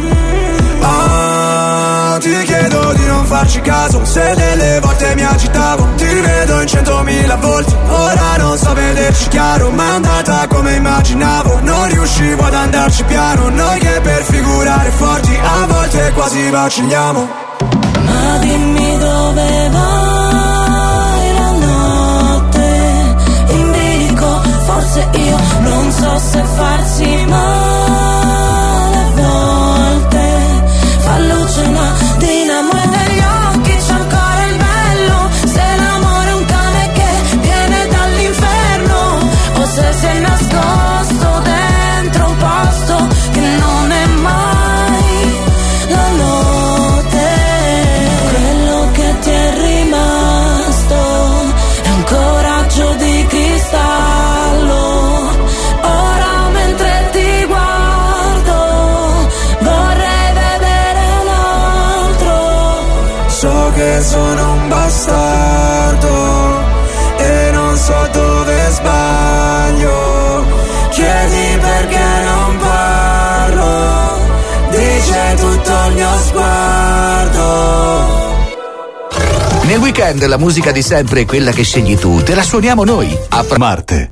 Ah, ti chiedo di non farci caso, se delle volte mi agitavo. Ti rivedo in centomila volti, ora non so vederci chiaro. Ma è andata come immaginavo, non riuscivo ad andarci piano. Noi che per figurare forti a volte quasi vacilliamo. Ma dimmi dove vai la notte in bilico. Forse io non so se farsi male a volte. Fa luce una dinamo e negli occhi c'è ancora il bello. Se l'amore è un cane che viene dall'inferno o se sei nascosto dentro un posto che non è mai la notte. Quello che ti è rimasto è un coraggio di cristallo. Ora mentre ti guardo vorrei vedere un altro. So che sono un bastardo e non so dove sbaglio. Chiedi perché non parlo, dice tutto il mio sguardo. Nel weekend la musica di sempre è quella che scegli tu, te la suoniamo noi a Marte.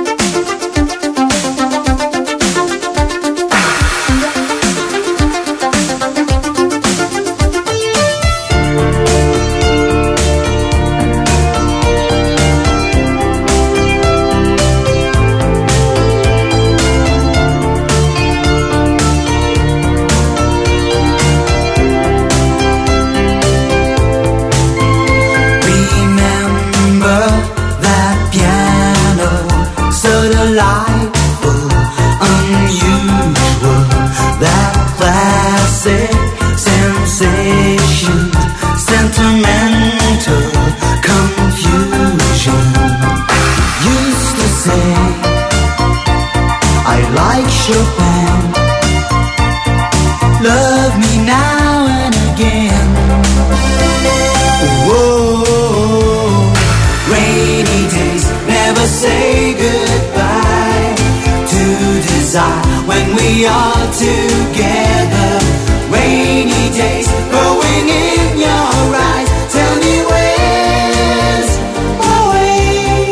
When we are together, rainy days growing in your eyes. Tell me where's my way?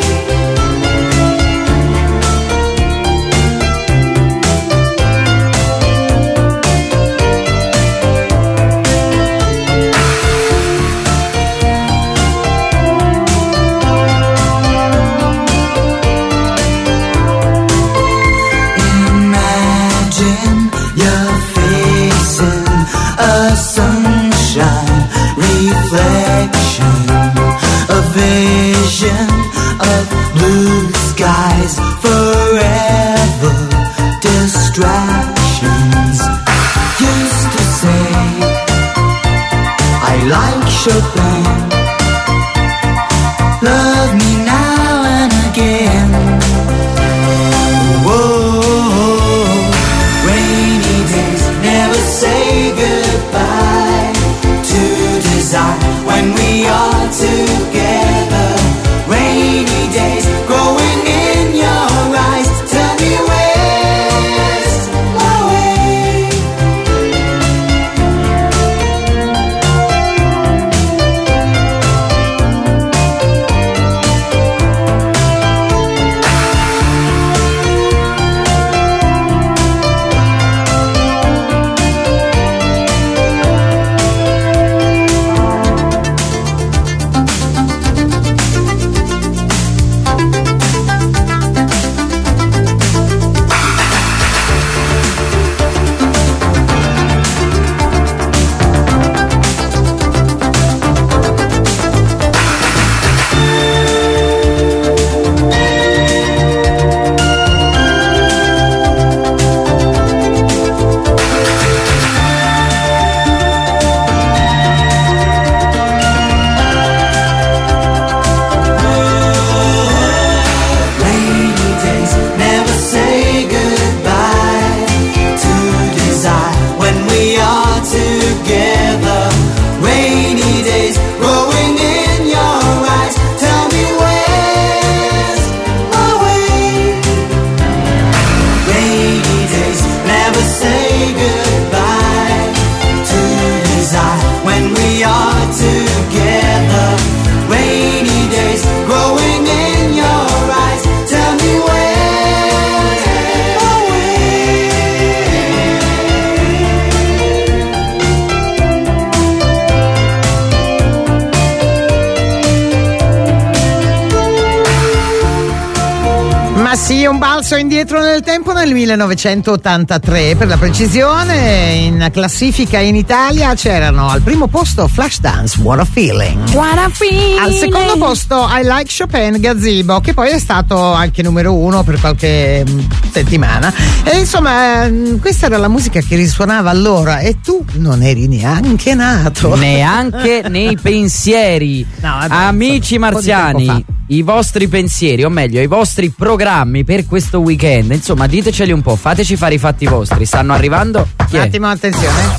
Chopin. Love me now and again. Whoa, rainy days never say goodbye to desire when we are together. Rainy days growing in your eyes. Tell me where's my way. Sì, un balzo indietro nel tempo nel millenovecentottantatré, per la precisione. In classifica in Italia c'erano al primo posto Flashdance, What a Feeling. What a feeling. Al secondo posto I Like Chopin, Gazebo, che poi è stato anche numero uno per qualche mh, settimana. E insomma, mh, questa era la musica che risuonava allora e tu non eri neanche nato. Neanche nei pensieri. No, vabbè, Amici insomma, un po' di tempo marziani, fa. i vostri pensieri, o meglio, i vostri programmi per questo weekend, insomma, diteceli un po', fateci fare i fatti vostri. Stanno arrivando. Chi Un è? attimo, attenzione.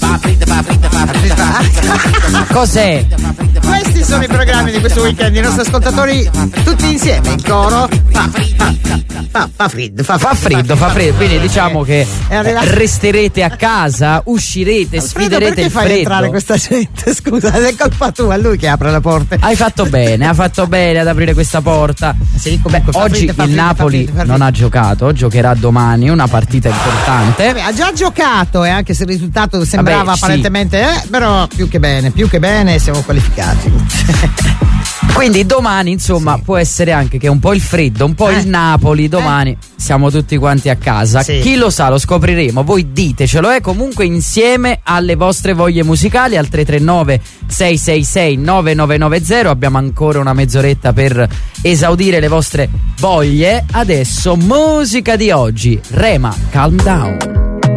Cos'è? Questi sono i programmi di questo weekend, i nostri ascoltatori tutti insieme in coro. Fa, fa, fa, fa freddo, fa, Fa freddo, fa freddo, quindi diciamo che È arrivato- resterete a casa, uscirete, Alfredo, sfiderete perché il fai freddo. entrare questa gente? Scusa, è colpa tua, è lui che apre la porta. Hai fatto bene, ha fatto bene ad aprire questa porta. Sì, comunque fa Oggi freddo, fa il freddo, fa Napoli freddo, fa freddo. non ha giocato, giocherà domani una partita importante. Vabbè, ha già giocato e anche se il risultato sembrava Vabbè, sì. apparentemente eh, però più che bene, più che bene siamo qualificati. Quindi domani, insomma, Sì. può essere anche che un po' il freddo, un po' Eh. il Napoli, domani siamo tutti quanti a casa. Sì. Chi lo sa, lo scopriremo. Voi ditecelo, è comunque insieme alle vostre voglie musicali al tre tre nove sei sei sei nove nove nove zero. Abbiamo ancora una mezz'oretta per esaudire le vostre voglie. Adesso musica di oggi, Rema, Calm Down.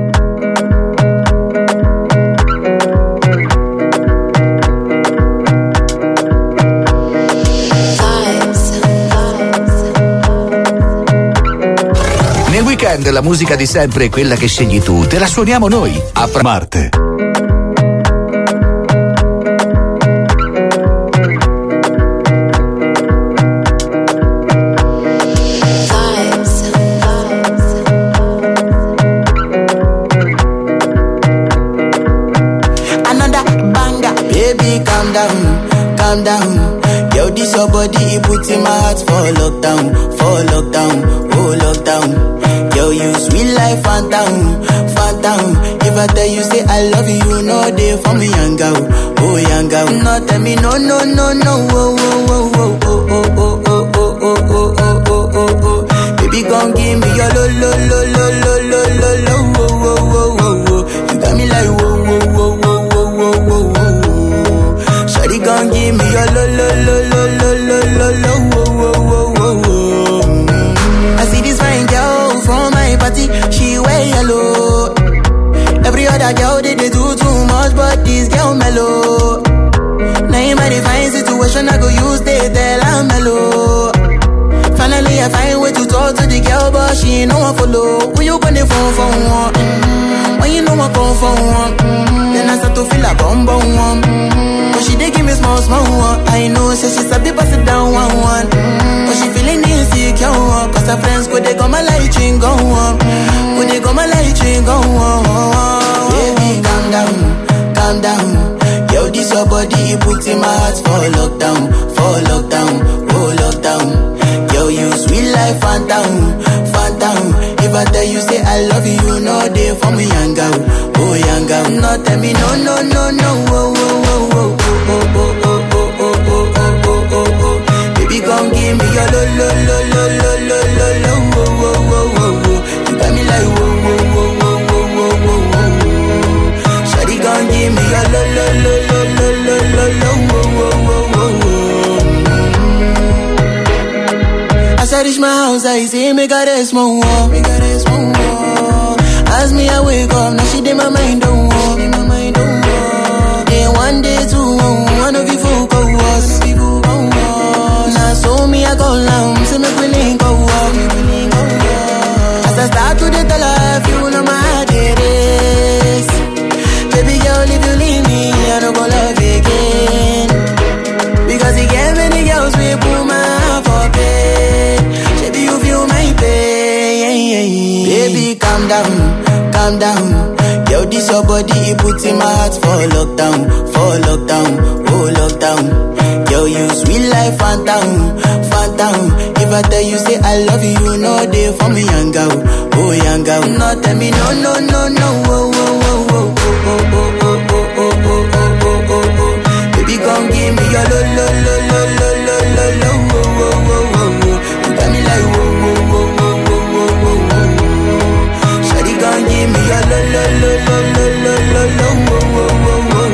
Nel weekend la musica di sempre è quella che scegli tu, te la suoniamo noi a Fra- Marte. Another banger, baby, calm down, calm down. Yo, this your body, it puts in my heart for lockdown, for lockdown, oh lockdown. Yo, you sweet life, phantom, phantom. If I tell you say I love you, you know they for me, young girl, oh young girl. No, tell me no, no, no, no, oh, oh, oh, oh, oh, oh, oh, oh, oh, oh, oh, oh, oh, oh, oh. Baby, gon' give me your lo, lo, lo, lo, lo, lo, lo, lo, oh, oh, oh, oh, oh. You got me like whoa, whoa, whoa, whoa, whoa, whoa, whoa, whoa. Shawty gon' give me your lo, lo, lo, lo, lo, lo, lo, lo, oh, oh, oh, oh, oh. I see this fine girl from my party, she wear yellow. Every other girl they, they do too much, but this girl mellow. Now in my but she ain't no one follow. Who you gonna phone for one? Mm-hmm. When you know I come for one, mm-hmm. then I start to feel a bum bum one. Mm-hmm. But she dey give me small small one. I know, say she sabi pass it down one one. Mm-hmm. But she feeling insecure, cause her friends go they come my light ring go on. Go they come my light ring go on. Baby, calm down, calm down. Yo, this your body, it puts in my heart for lockdown, for lockdown, oh lockdown. Yo, you sweet life, phantom, phantom. If I tell you say I love you, you know they for me young girl, oh young girl. No tell me no, no, no, no, oh, oh, oh, oh, oh, oh, oh, oh, oh, oh, oh, oh, oh, oh. Baby, come give me your lo, lo, lo, lo, lo, lo, lo, lo, oh, oh, oh, oh, oh. You got me like whoa, whoa, whoa, whoa, whoa, whoa, whoa, whoa. Shawty, come give me your lo, lo, lo, lo, lo, lo, lo, lo, oh, oh, oh, oh, oh. As I reach my house, I see me got a small wall, me got a small wall. As me I wake up, now she did my mind don't walk, my mind don't walk. Then one day two, one of you folk go was, now so me I go down, say me we link go walk. As I start to the tell her, you know my heart it is. Baby girl, if you leave me, I don't go love again. Because he gave many girls we put my heart for bed. Baby, you feel my pain. Baby, calm down, calm down. Yo, this your body, it puts in my heart for lockdown, for lockdown, oh lockdown. Yo, you sweet life, phantom, phantom. If I tell you say I love you, you know they for me young girl, oh young girl. No tell me no, no, no, no, oh, oh, oh, oh, oh, oh, oh, oh, oh, oh, oh, oh, oh. Baby, come give me your lo, lo, lo, lo, lo, lo, lo, lo, oh, oh, oh, oh, oh. You got me like whoa, whoa, whoa, whoa, whoa, whoa, whoa, whoa. Shawty, come give me your lo, lo, lo, lo, lo, lo, lo, lo, oh, oh, oh, oh, oh.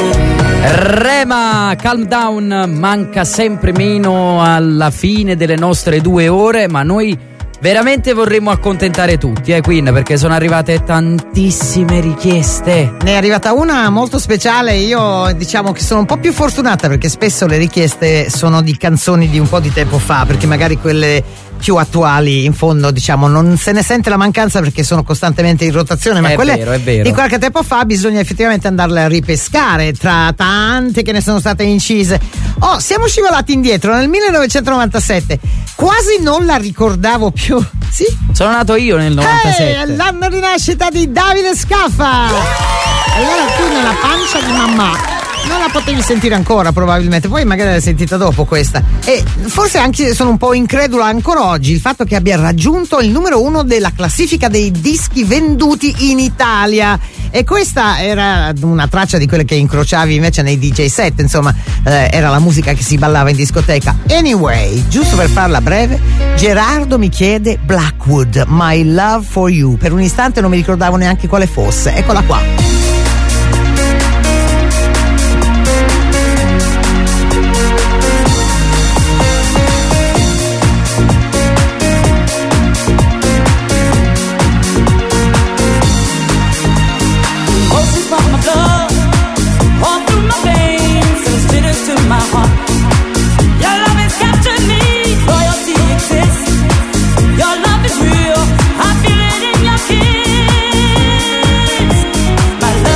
Rema, calm down, manca sempre meno alla fine delle nostre due ore, ma noi veramente vorremmo accontentare tutti, eh Queen, perché sono arrivate tantissime richieste. Ne è arrivata una molto speciale. Io diciamo che sono un po' più fortunata, perché spesso le richieste sono di canzoni di un po' di tempo fa, perché magari quelle più attuali in fondo diciamo non se ne sente la mancanza perché sono costantemente in rotazione, ma è quelle vero, è vero. di qualche tempo fa bisogna effettivamente andarle a ripescare tra tante che ne sono state incise. Oh, siamo scivolati indietro nel millenovecentonovantasette, quasi non la ricordavo più. Sì? Sono nato io nel novantasette. Hey, l'anno di nascita di Davide Scaffa. Allora tu nella pancia di mamma non la potevi sentire ancora probabilmente, poi magari l'hai sentita dopo questa, e forse anche sono un po' incredula ancora oggi il fatto che abbia raggiunto il numero uno della classifica dei dischi venduti in Italia. E questa era una traccia di quelle che incrociavi invece nei D J set, insomma eh, era la musica che si ballava in discoteca. Anyway, giusto per farla breve, Gerardo mi chiede Blackwood, My Love for You. Per un istante non mi ricordavo neanche quale fosse, eccola qua. My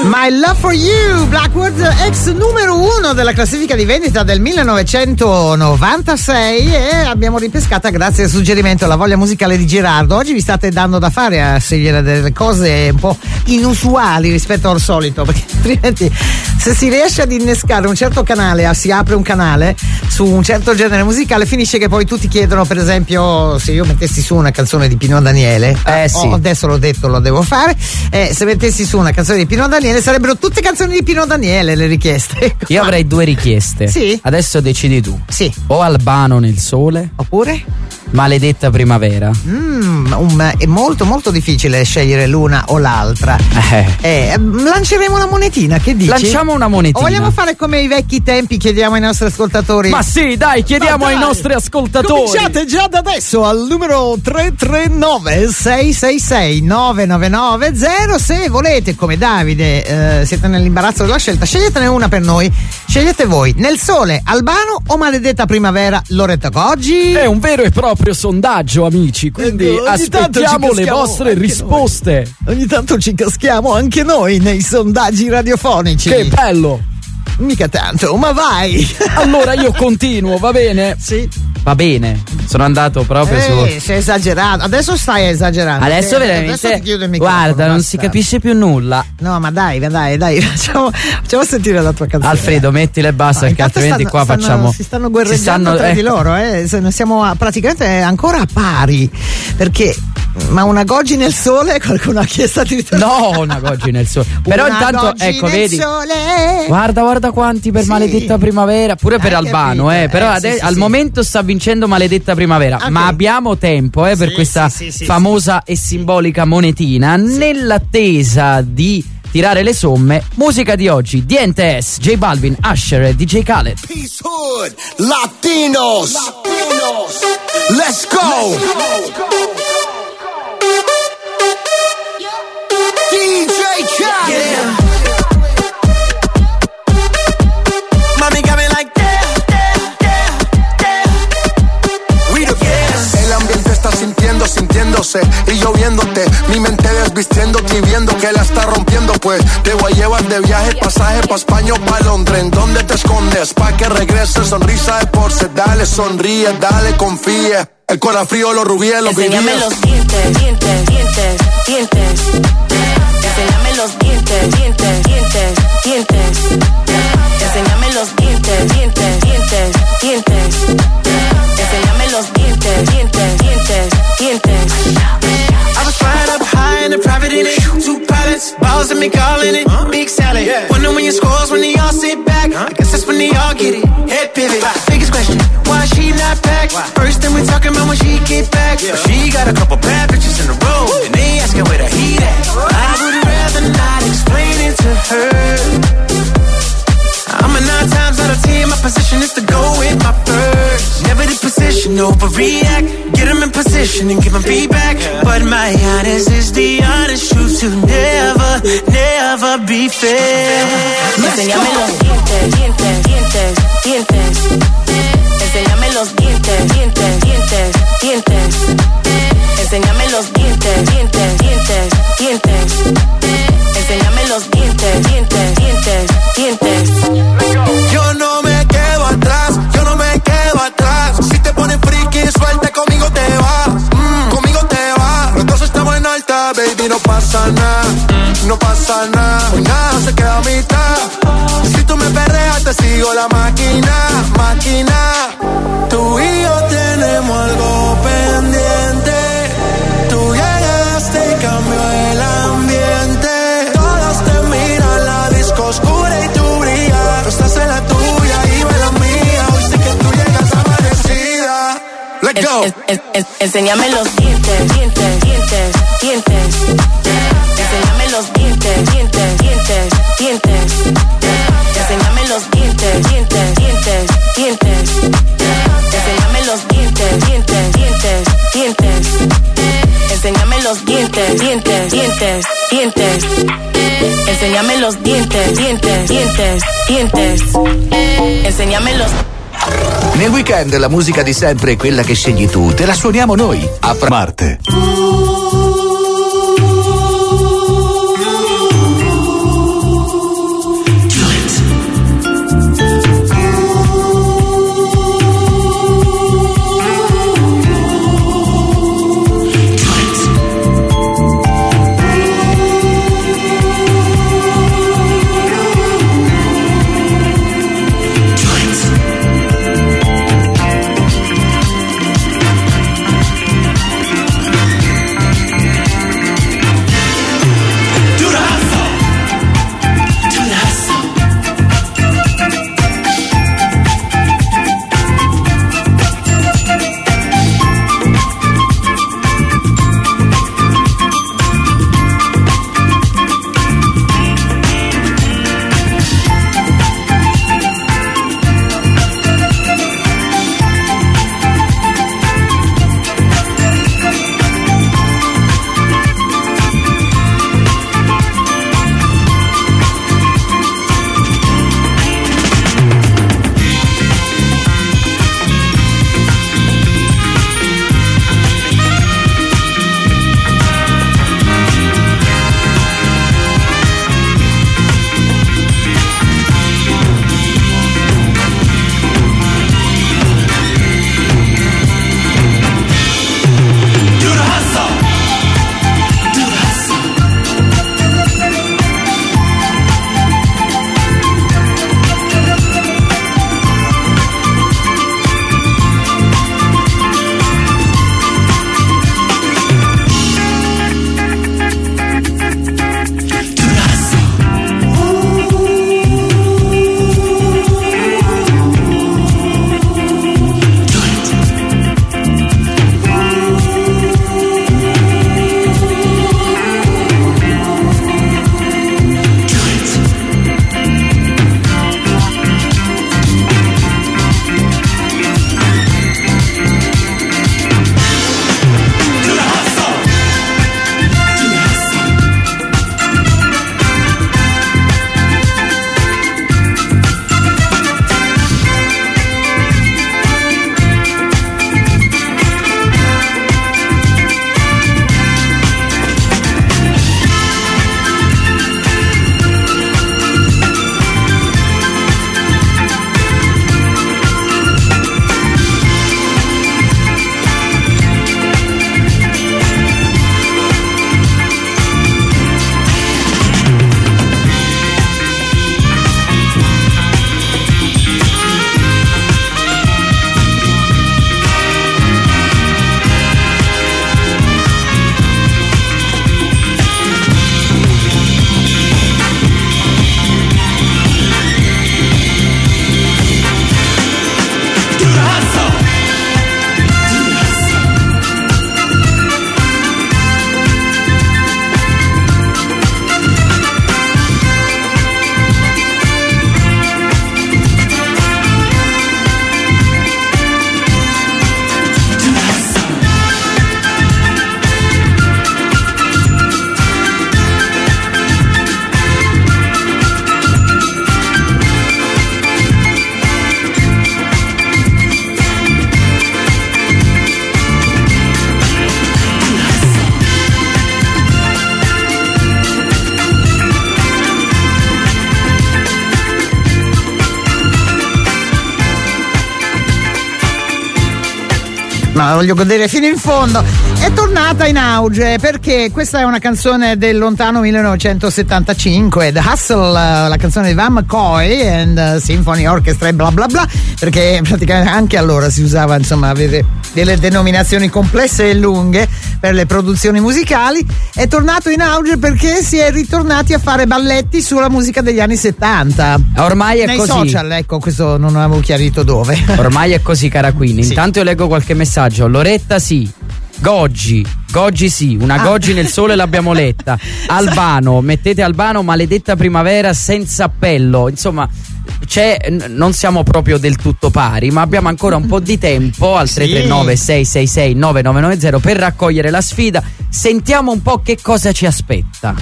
My Love for You, Blackwood, ex numero uno della classifica di vendita del millenovecentonovantasei, e abbiamo ripescata grazie al suggerimento alla voglia musicale di Gerardo. Oggi vi state dando da fare a scegliere delle cose un po' inusuali rispetto al solito, perché altrimenti se si riesce ad innescare un certo canale, si apre un canale su un certo genere musicale, finisce che poi tutti chiedono, per esempio, se io mettessi su una canzone di Pino Daniele, eh, sì. oh, adesso l'ho detto, lo devo fare, eh, se mettessi su una canzone di Pino Daniele sarebbero tutte canzoni di Pino Daniele le richieste. Io avrei due richieste. Sì. Adesso decidi tu. Sì. O Albano nel sole, oppure Maledetta primavera. Mm, um, è molto molto difficile scegliere l'una o l'altra. Eh. Eh, lanceremo una monetina, che dici? Lanciamo una monetina. O vogliamo fare come i vecchi tempi, chiediamo ai nostri ascoltatori? Ma sì, dai, chiediamo dai, ai nostri ascoltatori. Cominciate già da adesso al numero tre tre nove sei sei sei nove nove nove zero. Se volete, come Davide, eh, siete nell'imbarazzo della scelta, sceglietene una per noi. Scegliete voi: Nel sole, Albano o Maledetta primavera, Loretta Goggi? È un vero e proprio sondaggio, amici, quindi Ogni aspettiamo le vostre risposte. Noi. Ogni tanto ci caschiamo anche noi nei sondaggi radiofonici. Che bello! Mica tanto, ma vai! Allora io continuo, va bene? Sì. Va bene, sono andato proprio eh, su. sei esagerato, adesso stai esagerando. Adesso veramente. Adesso ti chiudo il microfono, guarda, non basta. si capisce più nulla. No, ma dai, dai, dai, facciamo, facciamo sentire la tua canzone. Alfredo, mettila e basta, No, perché altrimenti stanno, qua stanno, facciamo. Si stanno guerreggiando si stanno, tra eh. di loro, eh. Siamo a, praticamente ancora a pari. Perché. Ma una Goggi nel sole? Qualcuno ha chiesto di No, una Goggi nel sole. Però una intanto, Goggi ecco, nel vedi. Sole. Guarda, guarda quanti per Sì. Maledetta primavera. Pure per Hai Albano, capito, eh. Però eh, ade- sì, sì, al sì. momento sta vincendo Maledetta primavera. Okay. Ma abbiamo tempo, eh, per Sì, questa sì, sì, sì, famosa e simbolica monetina. Nell'attesa di tirare le somme, musica di oggi: D N T S, J Balvin, Usher e D J Khaled. Peace Hood, Latinos, Latinos. Let's go. Let's go. D J Khaled. Yeah. Mommy got me like that, that, that, that. We the best. El ambiente está sintiendo, sintiéndose y lloviéndote. Mi mente desvistiéndote y viendo que la está rompiendo. Pues te voy a llevar de viaje, pasaje pa' España o pa' Londres. ¿En dónde te escondes? Pa' que regrese, sonrisa de porce. Dale, sonríe, dale, confía. El corazón frío, los rubíes, los vivíes. Enséñame los dientes, dientes, dientes, dientes. Enséñame los dientes, dientes, dientes, dientes. Enséñame los dientes, dientes, dientes, dientes. Enséñame los dientes, dientes, dientes, dientes. I was flying up high in a private in it. Two pilots, balls and me calling it. Big salad. Wonder when your scores when they all sit back. I guess that's when they all get it. Head pivot. Biggest question, why she not back? First thing we talking about when she get back. But she got a couple bad bitches in a row. And they asking where the heat at. I would rather not explain it to her. I'm a nine times out of ten, my position is to go with my first. Never the position, overreact. Get them in position and give them feedback. But my honest is the honest truth to never, never be fair. Enséñame los dientes, dientes, dientes, dientes. Enséñame los dientes, dientes, dientes, dientes. Enséñame los dientes, dientes, dientes, dientes. Enséñame los dientes, dientes, dientes, dientes. Yo no me quedo atrás, yo no me quedo atrás. Si te pones friki, suelta, conmigo te vas, mm, conmigo te vas. Los dos estamos en alta, baby, no pasa nada, no pasa nada. Hoy nada se queda a mitad. Si tú me perreas, te sigo la máquina, máquina. Tú y yo tenemos algo pendiente. Tú llegaste y cambió el ambiente. Todos te miran, la disco oscura y tú brillas. Tú estás en la tuya y yo en la mía. Hoy sí que tú llegas amanecida. Let's go. En- en- en- Enséñame los dientes, dientes, dientes, dientes. Enséñame los dientes, dientes, dientes, dientes. Enséñame los dientes, dientes, dientes, dientes. Enséñame los dientes, dientes, dientes, dientes. Enséñame los dientes, dientes, dientes, dientes. Enséñame los dientes, dientes, dientes, dientes. Enséñame los. Nel weekend la musica di sempre è quella che scegli tu, te la suoniamo noi a Marte. ma la voglio godere fino in fondo. È tornata in auge perché questa è una canzone del lontano millenovecentosettantacinque, The Hustle, la canzone di Van McCoy and Symphony Orchestra e bla bla bla, perché praticamente anche allora si usava, insomma, avere delle denominazioni complesse e lunghe per le produzioni musicali. È tornato in auge perché si è ritornati a fare balletti sulla musica degli anni settanta. Ormai è nei così. social, ecco, questo non avevo chiarito dove. Ormai è così, cara Queen. Sì. Intanto io leggo qualche messaggio. Loretta sì, Goggi, Goggi sì, una Ah. Goggi nel sole l'abbiamo letta. Albano, mettete Albano, maledetta primavera senza appello. Insomma, c'è, n- non siamo proprio del tutto pari, ma abbiamo ancora un po' di tempo al tre tre nove sei sei sei nove nove nove zero per raccogliere la sfida. Sentiamo un po' che cosa ci aspetta.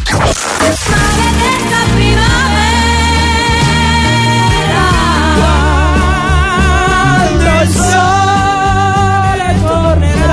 Quando il sole tornerà.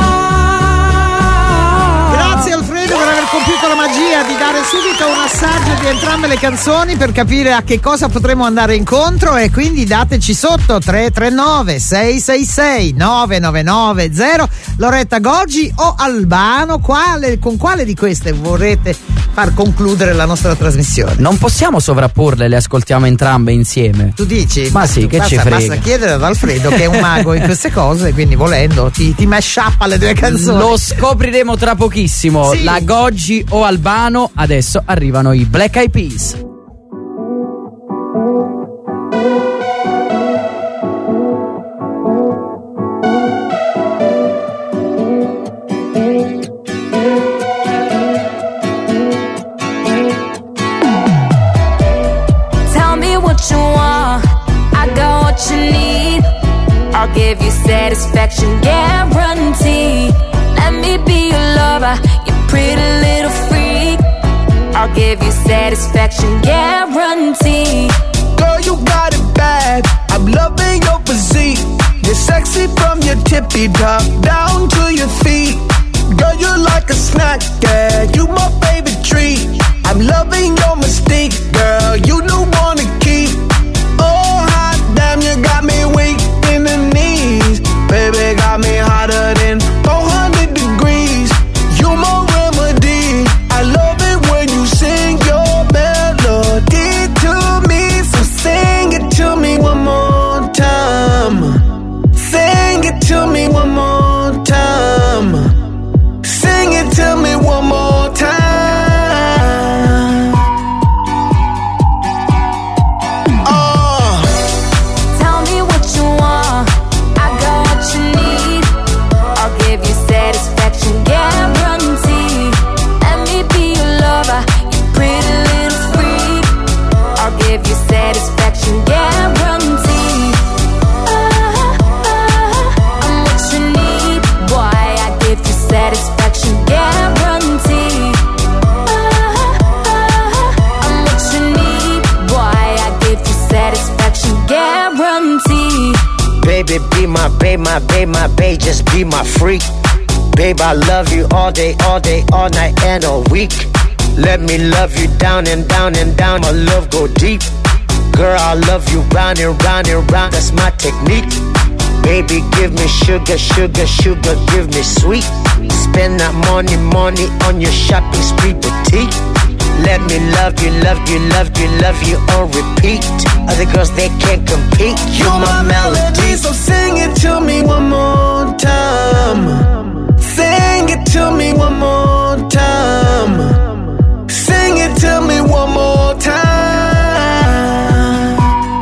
Grazie Alfredo per aver compiuto la magia di dare subito un assaggio di entrambe le canzoni per capire a che cosa potremo andare incontro, e quindi dateci sotto tre tre nove sei sei sei nove nove nove zero. Loretta Goggi o Albano, quale, con quale di queste vorrete far concludere la nostra trasmissione? Non possiamo sovrapporle, le ascoltiamo entrambe insieme. Tu dici? Ma sì, che basta, ci frega. Basta chiedere ad Alfredo, che è un mago in queste cose, quindi volendo ti, ti mashappa le due canzoni. Lo scopriremo tra pochissimo. Sì. La Goggi o Albano. Adesso arrivano i Black Eyed Peas. Tell me what you want, I got what you need. I'll give you satisfaction guarantee. Let me be your lover, you pretty little freak. I'll give you satisfaction guarantee. Girl, you got it bad. I'm loving your physique. You're sexy from your tippy top down to your feet. Girl, you're like a snack, yeah. You my favorite treat. I'm loving your mystique, girl. You the one to keep. Oh, hot damn, you got me weak in the knees. Baby, got me hotter than four hundred degrees. You my remedy. I love it when you sing your melody to me. So sing it to me one more time. Sing it to me one more time. Sing it to me one more time. Oh. Tell me what you want, I got what you need. I'll give you satisfaction guarantee. Let me be your lover, you pretty little freak. I'll give you satisfaction guarantee. Ah, ah, I'm what you need, boy. I give you satisfaction guarantee. Ah, ah, I'm what you need, boy. I give you satisfaction guarantee. Baby, be my babe, my babe, my babe, just be my freak. Babe, I love you all day, all day, all night and all week. Let me love you down and down and down, my love go deep. Girl, I love you round and round and round, that's my technique. Baby, give me sugar, sugar, sugar, give me sweet. Spend that money, money on your shopping spree boutique. Let me love you, love you, love you, love you on repeat. Other girls, they can't compete. You're my melody. So sing it to me one more time. Sing it to me one more time. Sing it to me one more time.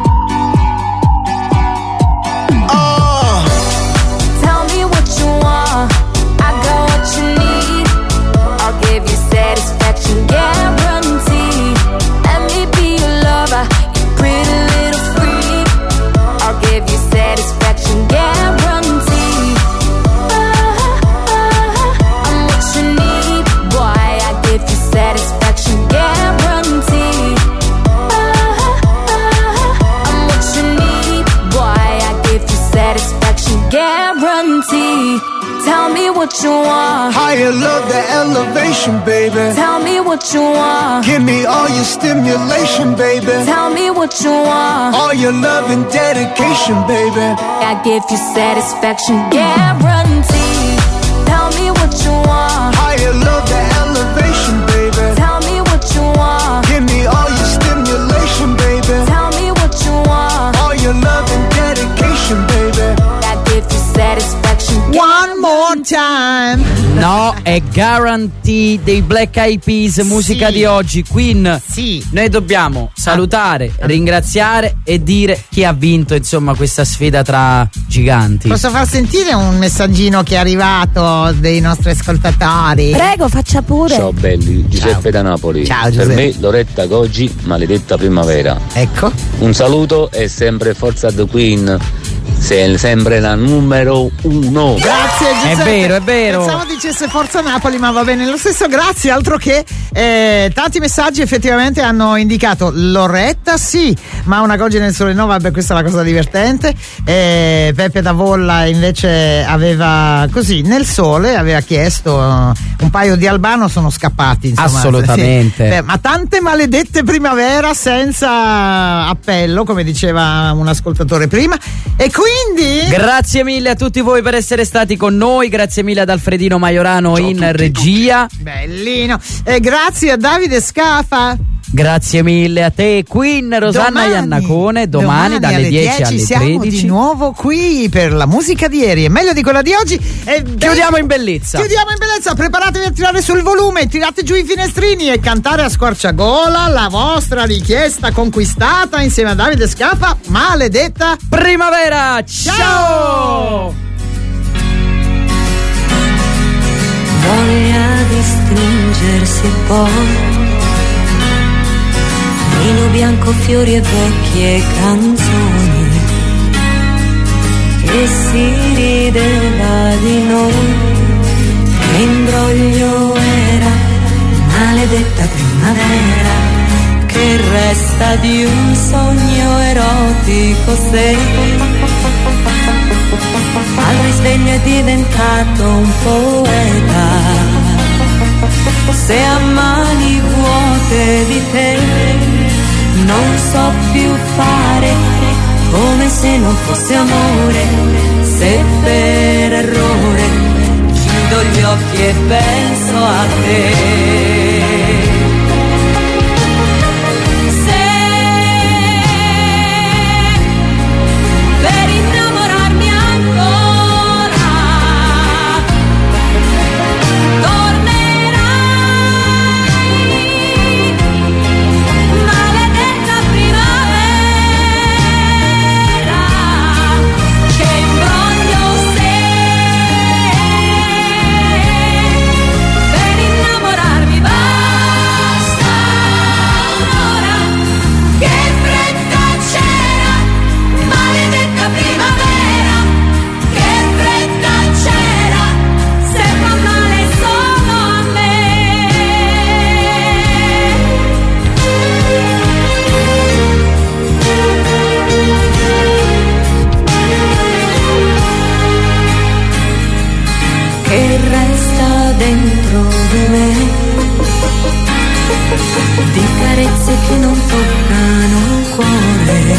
Oh. Tell me what you want, I got what you need. I'll give you satisfaction guarantee. Let me be your lover, you pretty little freak. I'll give you satisfaction guarantee. Ah, ah, I'm what you need, boy. I give you satisfaction guarantee. Ah, ah, I'm what you need, boy. I give you satisfaction guarantee. Tell me what you want. High Higher love, the elevation, baby. Tell me what you want. Give me all your stimulation, baby. Tell me what you want. All your love and dedication, baby. I give you satisfaction, guaranteed. Tell me what you want. Higher love, the elevation, baby. Tell me what you want. Give me all your stimulation, baby. Tell me what you want. All your love and dedication, baby. I give you satisfaction. One more time. No, è Guarantee dei Black Eyed Peas, musica Sì. di oggi. Queen, Sì. noi dobbiamo salutare, ringraziare e dire chi ha vinto, insomma, questa sfida tra giganti. Posso far sentire un messaggino che è arrivato dei nostri ascoltatori? Prego, faccia pure. Ciao belli, Giuseppe da Napoli. Ciao, Per Giuseppe. me Loretta Goggi, maledetta primavera. Ecco. Un saluto e sempre forza The Queen. Sei sempre la numero uno. Grazie Giuseppe. È vero, è vero. Pensavo dicesse Forza Napoli, ma va bene lo stesso, grazie. Altro che eh, tanti messaggi effettivamente hanno indicato Loretta, sì, ma una Goggi nel sole no, vabbè, questa è la cosa divertente. Eh, Peppe da Volla invece aveva così nel sole, aveva chiesto uh, un paio di Albano, sono scappati, insomma. Assolutamente. Sì. Beh, ma tante maledette primavera senza appello, come diceva un ascoltatore prima. E quindi Grazie mille a tutti voi per essere stati con noi, grazie mille ad Alfredino Maiorano Ciao in tutti, regia. bellino. E grazie a Davide Scafa. Grazie mille a te, Queen, Rosanna Iannacone. Domani, dalle alle dieci alle siamo tredici. di nuovo qui per la musica di ieri, è meglio di quella di oggi. E Chiudiamo in bellezza. Chiudiamo in bellezza, preparatevi a tirare sul volume, tirate giù i finestrini e cantare a squarciagola la vostra richiesta conquistata insieme a Davide Scafa, maledetta primavera. Ciao! Voglia di stringersi e poi vino bianco, fiori e vecchie canzoni, e si rideva di noi. Che imbroglio era, maledetta primavera, che resta di un sogno erotico se al risveglio è diventato un poeta. Se a mani vuote di te non so più fare, come se non fosse amore, se per errore chiudo gli occhi e penso a te. Di carezze che non toccano il cuore,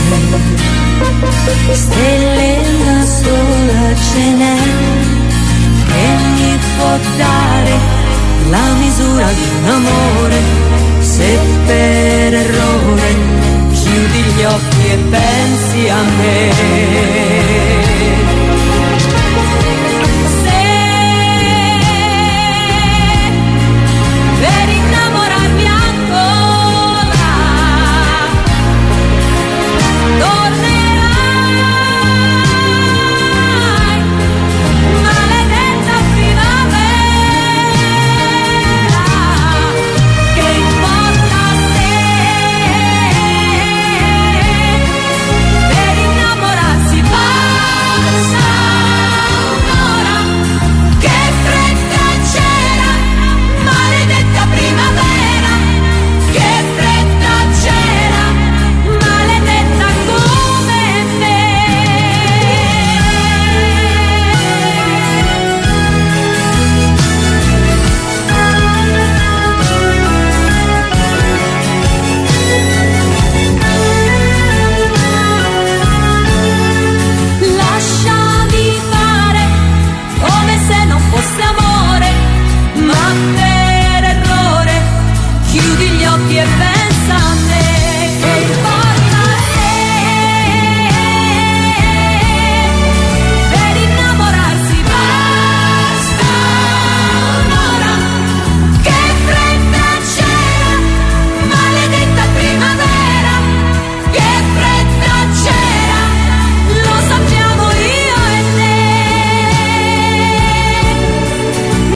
stelle una sola ce n'è che mi può dare la misura di un amore, se per errore chiudi gli occhi e pensi a me.